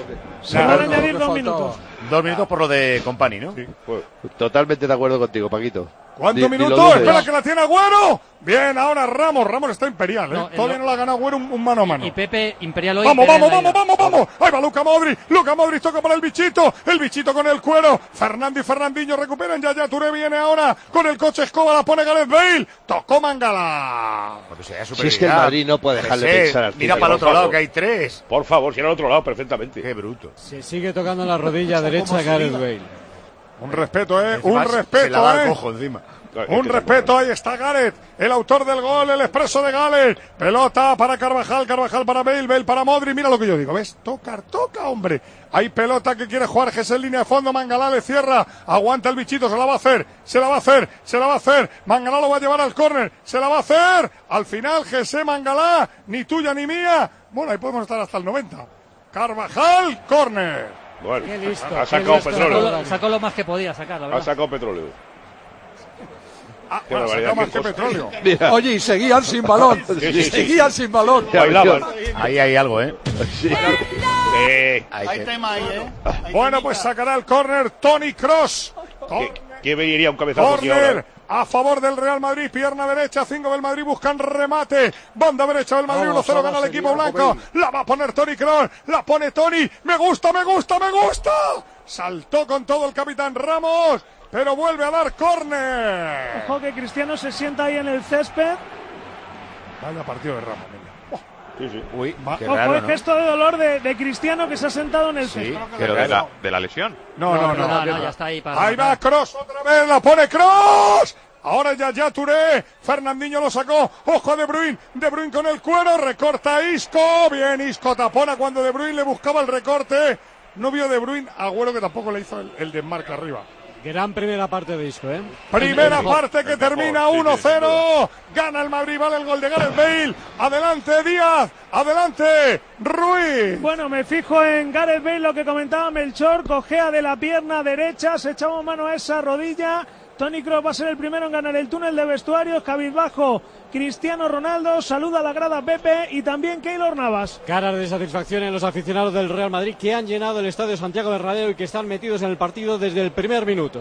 Se van a no, añadir no dos faltaba. minutos. Dos minutos por lo de Company, ¿no? Pues, Totalmente de acuerdo contigo, Paquito. ¿Cuántos Di- minutos? dilo, Espera Luis. que la tiene Agüero. Bien, ahora Ramos. Ramos está imperial, ¿eh? No, el- Todavía no la ha ganado Agüero un, un mano a mano. Y Pepe Imperial hoy. Vamos, Pepe vamos, en la vamos, ida. vamos, vamos. Ahí va Luka Modric. Luka Modric toca para el bichito. El bichito con el cuero. Fernando y Fernandinho recuperan. Ya, ya Touré viene ahora con el coche escoba. La pone Gareth Bale. Tocó Mangala. Si es que el Madrid no puede dejarle José, pensar al mira City, para el por otro lado favor. que hay tres. Por favor, si era al otro lado, perfectamente. Qué bruto. Se sigue tocando la rodilla derecha Gareth Bale. Un respeto, ¿eh? Encima Un se- respeto, se la da ¿eh? al cojo encima. Un respeto, ahí está Gareth, el autor del gol, el expreso de Gales. Pelota para Carvajal, Carvajal para Bale, Bale para Modric. Mira lo que yo digo, ¿ves? Tocar, toca, hombre. Hay pelota que quiere jugar Jesús en línea de fondo. Mangalá le cierra, aguanta el bichito, se la va a hacer, se la va a hacer, se la va a hacer. Mangalá lo va a llevar al córner, se la va a hacer. Al final, Jesús Mangalá, ni tuya ni mía. Bueno, ahí podemos estar hasta el noventa. Carvajal, córner. Bueno, Qué listo, ha qué sacado listo. Sacó petróleo. lo, sacó lo más que podía sacar, la Ha verdad. sacado petróleo. Ah, Qué bueno, barbaridad, saca más qué que cosa. petróleo. Mira, Oye, y seguían sin balón. Sí, sí, sí. Seguían sin balón. Bailaban. Ahí hay algo, ¿eh? Sí. Hay que- tema ahí, ¿eh? Bueno, pues sacará el córner Tony Cross. ¿Qué, qué vería un cabezazo aquí ahora? Córner a favor del Real Madrid, pierna derecha, cinco del Madrid, buscan remate, banda derecha del Madrid, uno cero gana el equipo blanco, la va a poner Tony Kroos, la pone Tony, me gusta, me gusta, me gusta, saltó con todo el capitán Ramos, pero vuelve a dar córner. Ojo que Cristiano se sienta ahí en el césped. Vaya partido de Ramos, mira. Sí, sí. Uy, qué Ojo raro, el ¿no? gesto de dolor de, de Cristiano que se ha sentado en el Sí, césped. pero de la, de la lesión. No, no, no. No, no, ya está ahí para. Ahí va Kroos otra vez, la pone Kroos. Ahora ya ya Touré, Fernandinho lo sacó, ojo a De Bruyne, De Bruyne con el cuero, recorta Isco, bien Isco tapona cuando De Bruyne le buscaba el recorte, no vio De Bruyne, Agüero que tampoco le hizo el, el desmarque arriba. Gran primera parte de Isco, ¿eh? Primera El mejor, parte que el mejor, termina sí, sí, uno sin cero, gana el Madrid, vale el gol de Gareth Bale, adelante Díaz, adelante Ruiz. Bueno, me fijo en Gareth Bale, lo que comentaba Melchor, cojea de la pierna derecha, se echaba mano a esa rodilla. Toni Kroos va a ser el primero en ganar el túnel de vestuarios, cabizbajo Cristiano Ronaldo, saluda a la grada Pepe y también Keylor Navas. Caras de satisfacción en los aficionados del Real Madrid que han llenado el estadio Santiago Bernabéu y que están metidos en el partido desde el primer minuto.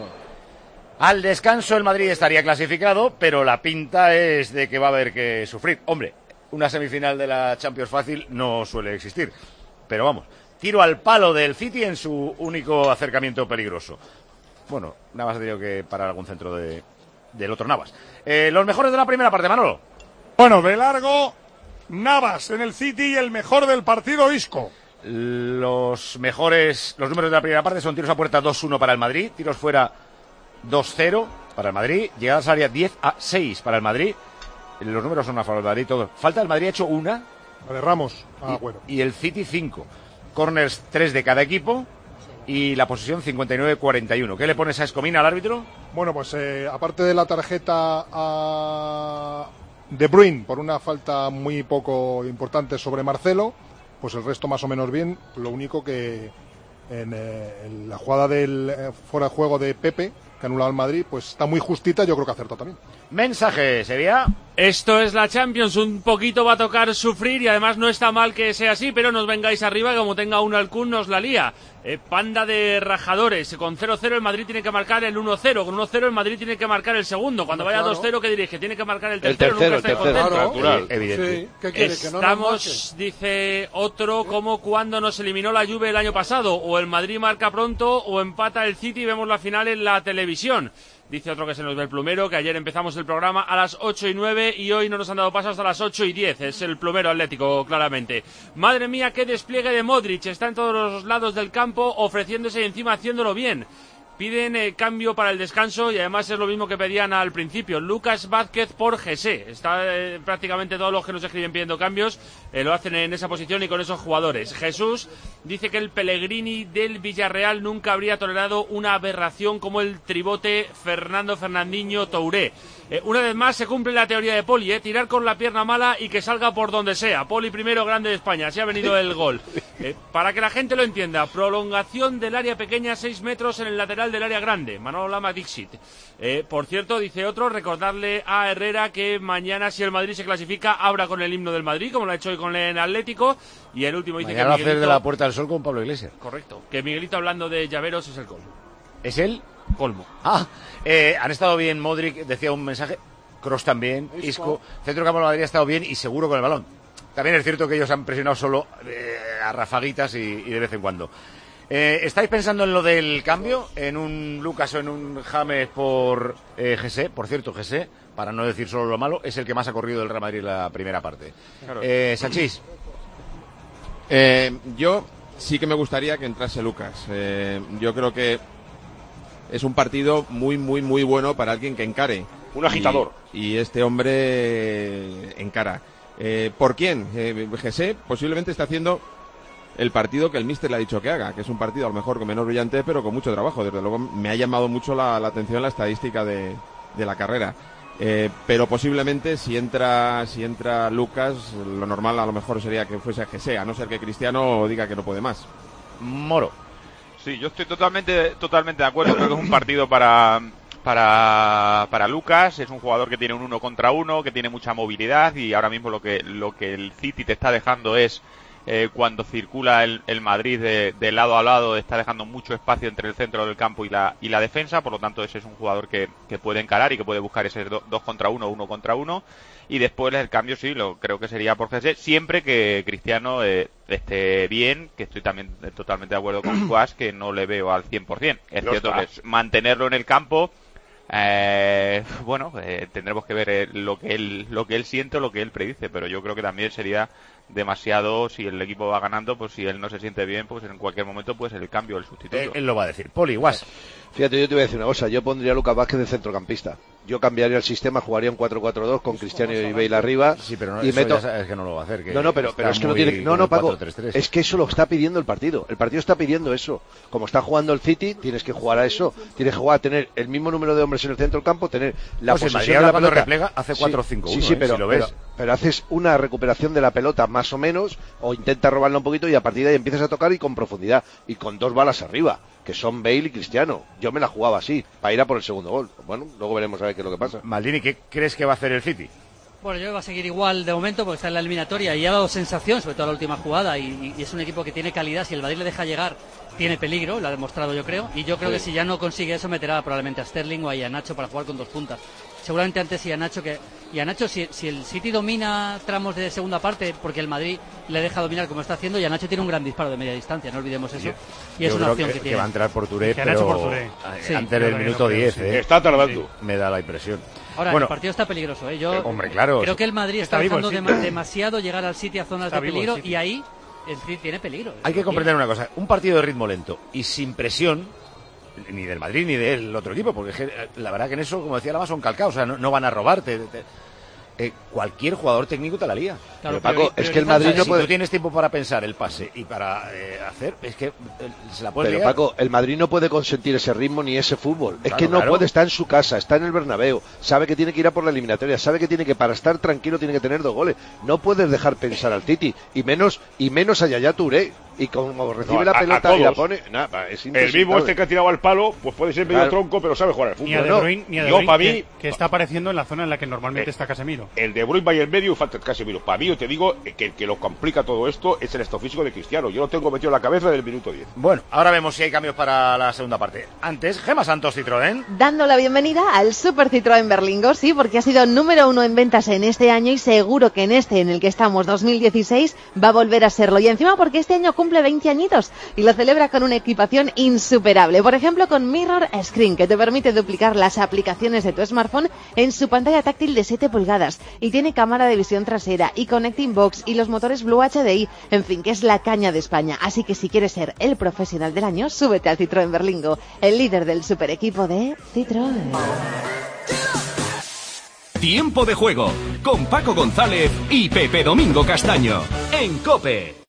Al descanso el Madrid estaría clasificado, pero la pinta es de que va a haber que sufrir. Hombre, una semifinal de la Champions fácil no suele existir. Pero vamos, tiro al palo del City en su único acercamiento peligroso. Bueno, Navas ha tenido que parar algún centro de, del otro Navas. Eh, los mejores de la primera parte, Manolo. Bueno, de largo, Navas en el City y el mejor del partido Isco. Los mejores, los números de la primera parte son tiros a puerta dos uno para el Madrid, tiros fuera dos cero para el Madrid, llegadas al área diez a seis para el Madrid. Los números son a favor del Madrid todos. Falta el Madrid ha hecho una. La de Ramos, a y, Agüero. y el City cinco. Corners tres de cada equipo y la posesión cincuenta y nueve cuarenta y uno. ¿Qué le pones a Escomina al árbitro? Bueno, pues eh, aparte de la tarjeta a De Bruyne por una falta muy poco importante sobre Marcelo, pues el resto más o menos bien. Lo único que en, eh, en la jugada del eh, fuera de juego de Pepe, que ha anulado al Madrid, pues está muy justita, yo creo que acertó también. Mensaje, Sevilla. Esto es la Champions, un poquito va a tocar sufrir y además no está mal que sea así, pero nos vengáis arriba, como tenga un halcún nos la lía. Eh, panda de rajadores, con cero cero el Madrid tiene que marcar el uno cero, con uno cero el Madrid tiene que marcar el segundo, cuando vaya Claro. dos cero que dirige, tiene que marcar el El tercero, tercero, nunca el estáis tercero. contentos. Natural. Evidente. Sí, ¿qué quiere? Que no nos Estamos, dice otro, como cuando nos eliminó la Juve el año pasado, o el Madrid marca pronto o empata el City y vemos la final en la televisión. Dice otro que se nos ve el plumero, que ayer empezamos el programa a las ocho y nueve y hoy no nos han dado paso hasta las ocho y diez. Es el plumero atlético, claramente. Madre mía, qué despliegue de Modric. Está en todos los lados del campo ofreciéndose y encima haciéndolo bien. Piden eh, cambio para el descanso y además es lo mismo que pedían al principio. Lucas Vázquez por Gesé. Está eh, prácticamente todos los que nos escriben pidiendo cambios eh, lo hacen en esa posición y con esos jugadores. Jesús dice que el Pellegrini del Villarreal nunca habría tolerado una aberración como el tribote Fernando Fernandinho Touré. Eh, una vez más se cumple la teoría de Poli, eh, tirar con la pierna mala y que salga por donde sea. Poli primero, grande de España. Así ha venido el gol. Eh, para que la gente lo entienda, prolongación del área pequeña, seis metros en el lateral del área grande. Manolo Lama Dixit. Eh, por cierto, dice otro, recordarle a Herrera que mañana, si el Madrid se clasifica, abra con el himno del Madrid, como lo ha hecho hoy con el Atlético. Y el último dice Mañana va a que hacer Miguelito... de la Puerta del Sol con Pablo Iglesias. Correcto. Que Miguelito, hablando de llaveros, es el gol. ¿Es él? colmo. Ah, eh, han estado bien Modric, decía un mensaje, Kroos también, Isco, Isco. Centro campo de Madrid ha estado bien y seguro con el balón. También es cierto que ellos han presionado solo eh, a rafaguitas y, y de vez en cuando. Eh, ¿Estáis pensando en lo del cambio? ¿En un Lucas o en un James por eh, G C? Por cierto, G C, para no decir solo lo malo, es el que más ha corrido del Real Madrid en la primera parte. Claro. Eh, Sanchís. Eh, yo sí que me gustaría que entrase Lucas. Eh, yo creo que es un partido muy, muy, muy bueno para alguien que encare. Un agitador. Y, y este hombre encara. Eh, ¿Por quién? Eh, G C posiblemente está haciendo el partido que el míster le ha dicho que haga, que es un partido a lo mejor con menos brillante, pero con mucho trabajo. Desde luego me ha llamado mucho la, la atención la estadística de, de la carrera. Eh, pero posiblemente si entra si entra Lucas, lo normal a lo mejor sería que fuese G C, a no ser que Cristiano diga que no puede más. Moro. Sí, yo estoy totalmente totalmente de acuerdo. Creo que es un partido para para para Lucas. Es un jugador que tiene un uno contra uno, que tiene mucha movilidad, y ahora mismo lo que lo que el City te está dejando es Eh, cuando circula el, el Madrid de, de lado a lado, está dejando mucho espacio entre el centro del campo y la y la defensa. Por lo tanto, ese es un jugador que, que puede encarar y que puede buscar ese do, dos contra uno, uno contra uno. Y después el cambio sí, lo creo que sería por G C, siempre que Cristiano eh, esté bien, que estoy también eh, totalmente de acuerdo con Guas, que no le veo al cien por ciento. Es no cierto está. que es mantenerlo en el campo. Eh, bueno, eh, tendremos que ver eh, lo que él lo que él siente o lo que él predice, pero yo creo que también sería demasiado, si el equipo va ganando, pues si él no se siente bien, pues en cualquier momento puede ser el cambio, el sustituto. Él, él lo va a decir. Poli, Guas. Fíjate, yo te voy a decir una cosa, yo pondría a Lucas Vázquez de centrocampista. Yo cambiaría el sistema, jugaría un cuatro cuatro dos con Cristiano y Bale arriba. Sí, pero no, y eso meto... ya sabes que no lo va a hacer. Que no, no, pero, pero es que no tiene... No, no, Paco, es que eso lo está pidiendo el partido. El partido está pidiendo eso. Como está jugando el City, tienes que jugar a eso. Tienes que jugar a tener el mismo número de hombres en el centro del campo, tener la pues posesión de la cuando pelota. Replega hace cuatro cinco uno, sí, sí, ¿eh? pero, si lo ves. Pero, pero haces una recuperación de la pelota más o menos, o intenta robarla un poquito y a partir de ahí empiezas a tocar y con profundidad. Y con dos balas arriba, que son Bale y Cristiano. Yo me la jugaba así, para ir a por el segundo gol. Bueno, luego veremos a ver qué es lo que pasa. Maldini, ¿qué crees que va a hacer el City? Bueno, yo creo que va a seguir igual de momento porque está en la eliminatoria y ha dado sensación, sobre todo la última jugada, y, y es un equipo que tiene calidad. Si el Madrid le deja llegar, tiene peligro, lo ha demostrado yo creo, y yo creo sí. que si ya no consigue eso, meterá probablemente a Sterling o a Iheanacho para jugar con dos puntas. Seguramente antes Iheanacho, que Iheanacho, si, si el City domina tramos de segunda parte, porque el Madrid le deja dominar como está haciendo, Iheanacho tiene un gran disparo de media distancia, no olvidemos eso, y, y es una opción que, que tiene. Que va a entrar por Touré, pero por Touré. Sí, antes del minuto diez, ¿eh? Está tardando. Sí. Me da la impresión. Ahora, bueno, el partido está peligroso, ¿eh? Yo eh, hombre, claro. creo que el Madrid está, está dejando dem demasiado llegar al City a zonas está de peligro y ahí el City tiene peligro. Hay que comprender una cosa, un partido de ritmo lento y sin presión, ni del Madrid ni del otro equipo, porque la verdad que en eso, como decía Lama, son calcados, o sea, no, no van a robarte. Te, te, eh, cualquier jugador técnico te la lía. Claro, pero Paco, es que el Madrid no si puede... tú tienes tiempo para pensar el pase y para eh, hacer, es que eh, se la puede Pero liar. Paco, el Madrid no puede consentir ese ritmo ni ese fútbol. Claro, es que no claro. puede estar en su casa, está en el Bernabéu, sabe que tiene que ir a por la eliminatoria, sabe que tiene que, para estar tranquilo, tiene que tener dos goles. No puedes dejar pensar al Titi, y menos y menos a Yaya Touré. Y como recibe no, la a, pelota a y la pone, nada, es el mismo este que ha tirado al palo, pues puede ser medio claro. tronco, pero sabe jugar al fútbol. Ni a De Bruyne, no, ni a De yo, Bruyne para mí, que, que está apareciendo en la zona en la que normalmente eh, está Casemiro. El De Bruyne va ahí en medio y falta Casemiro. Para mí, yo te digo que el que lo complica todo esto es el estado físico de Cristiano. Yo lo tengo metido en la cabeza del minuto diez. Bueno, ahora vemos si hay cambios para la segunda parte. Antes, Gemma Santos, Citroën. Dando la bienvenida al Super Citroën Berlingo, sí, porque ha sido número uno en ventas en este año y seguro que en este en el que estamos, dos mil dieciséis, va a volver a serlo. Y encima porque este año cumple veinte añitos y lo celebra con una equipación insuperable. Por ejemplo, con Mirror Screen, que te permite duplicar las aplicaciones de tu smartphone en su pantalla táctil de siete pulgadas. Y tiene cámara de visión trasera y Connecting Box y los motores Blue H D I. En fin, que es la caña de España. Así que si quieres ser el profesional del año, súbete al Citroën Berlingo, el líder del super equipo de Citroën. Tiempo de juego con Paco González y Pepe Domingo Castaño en COPE.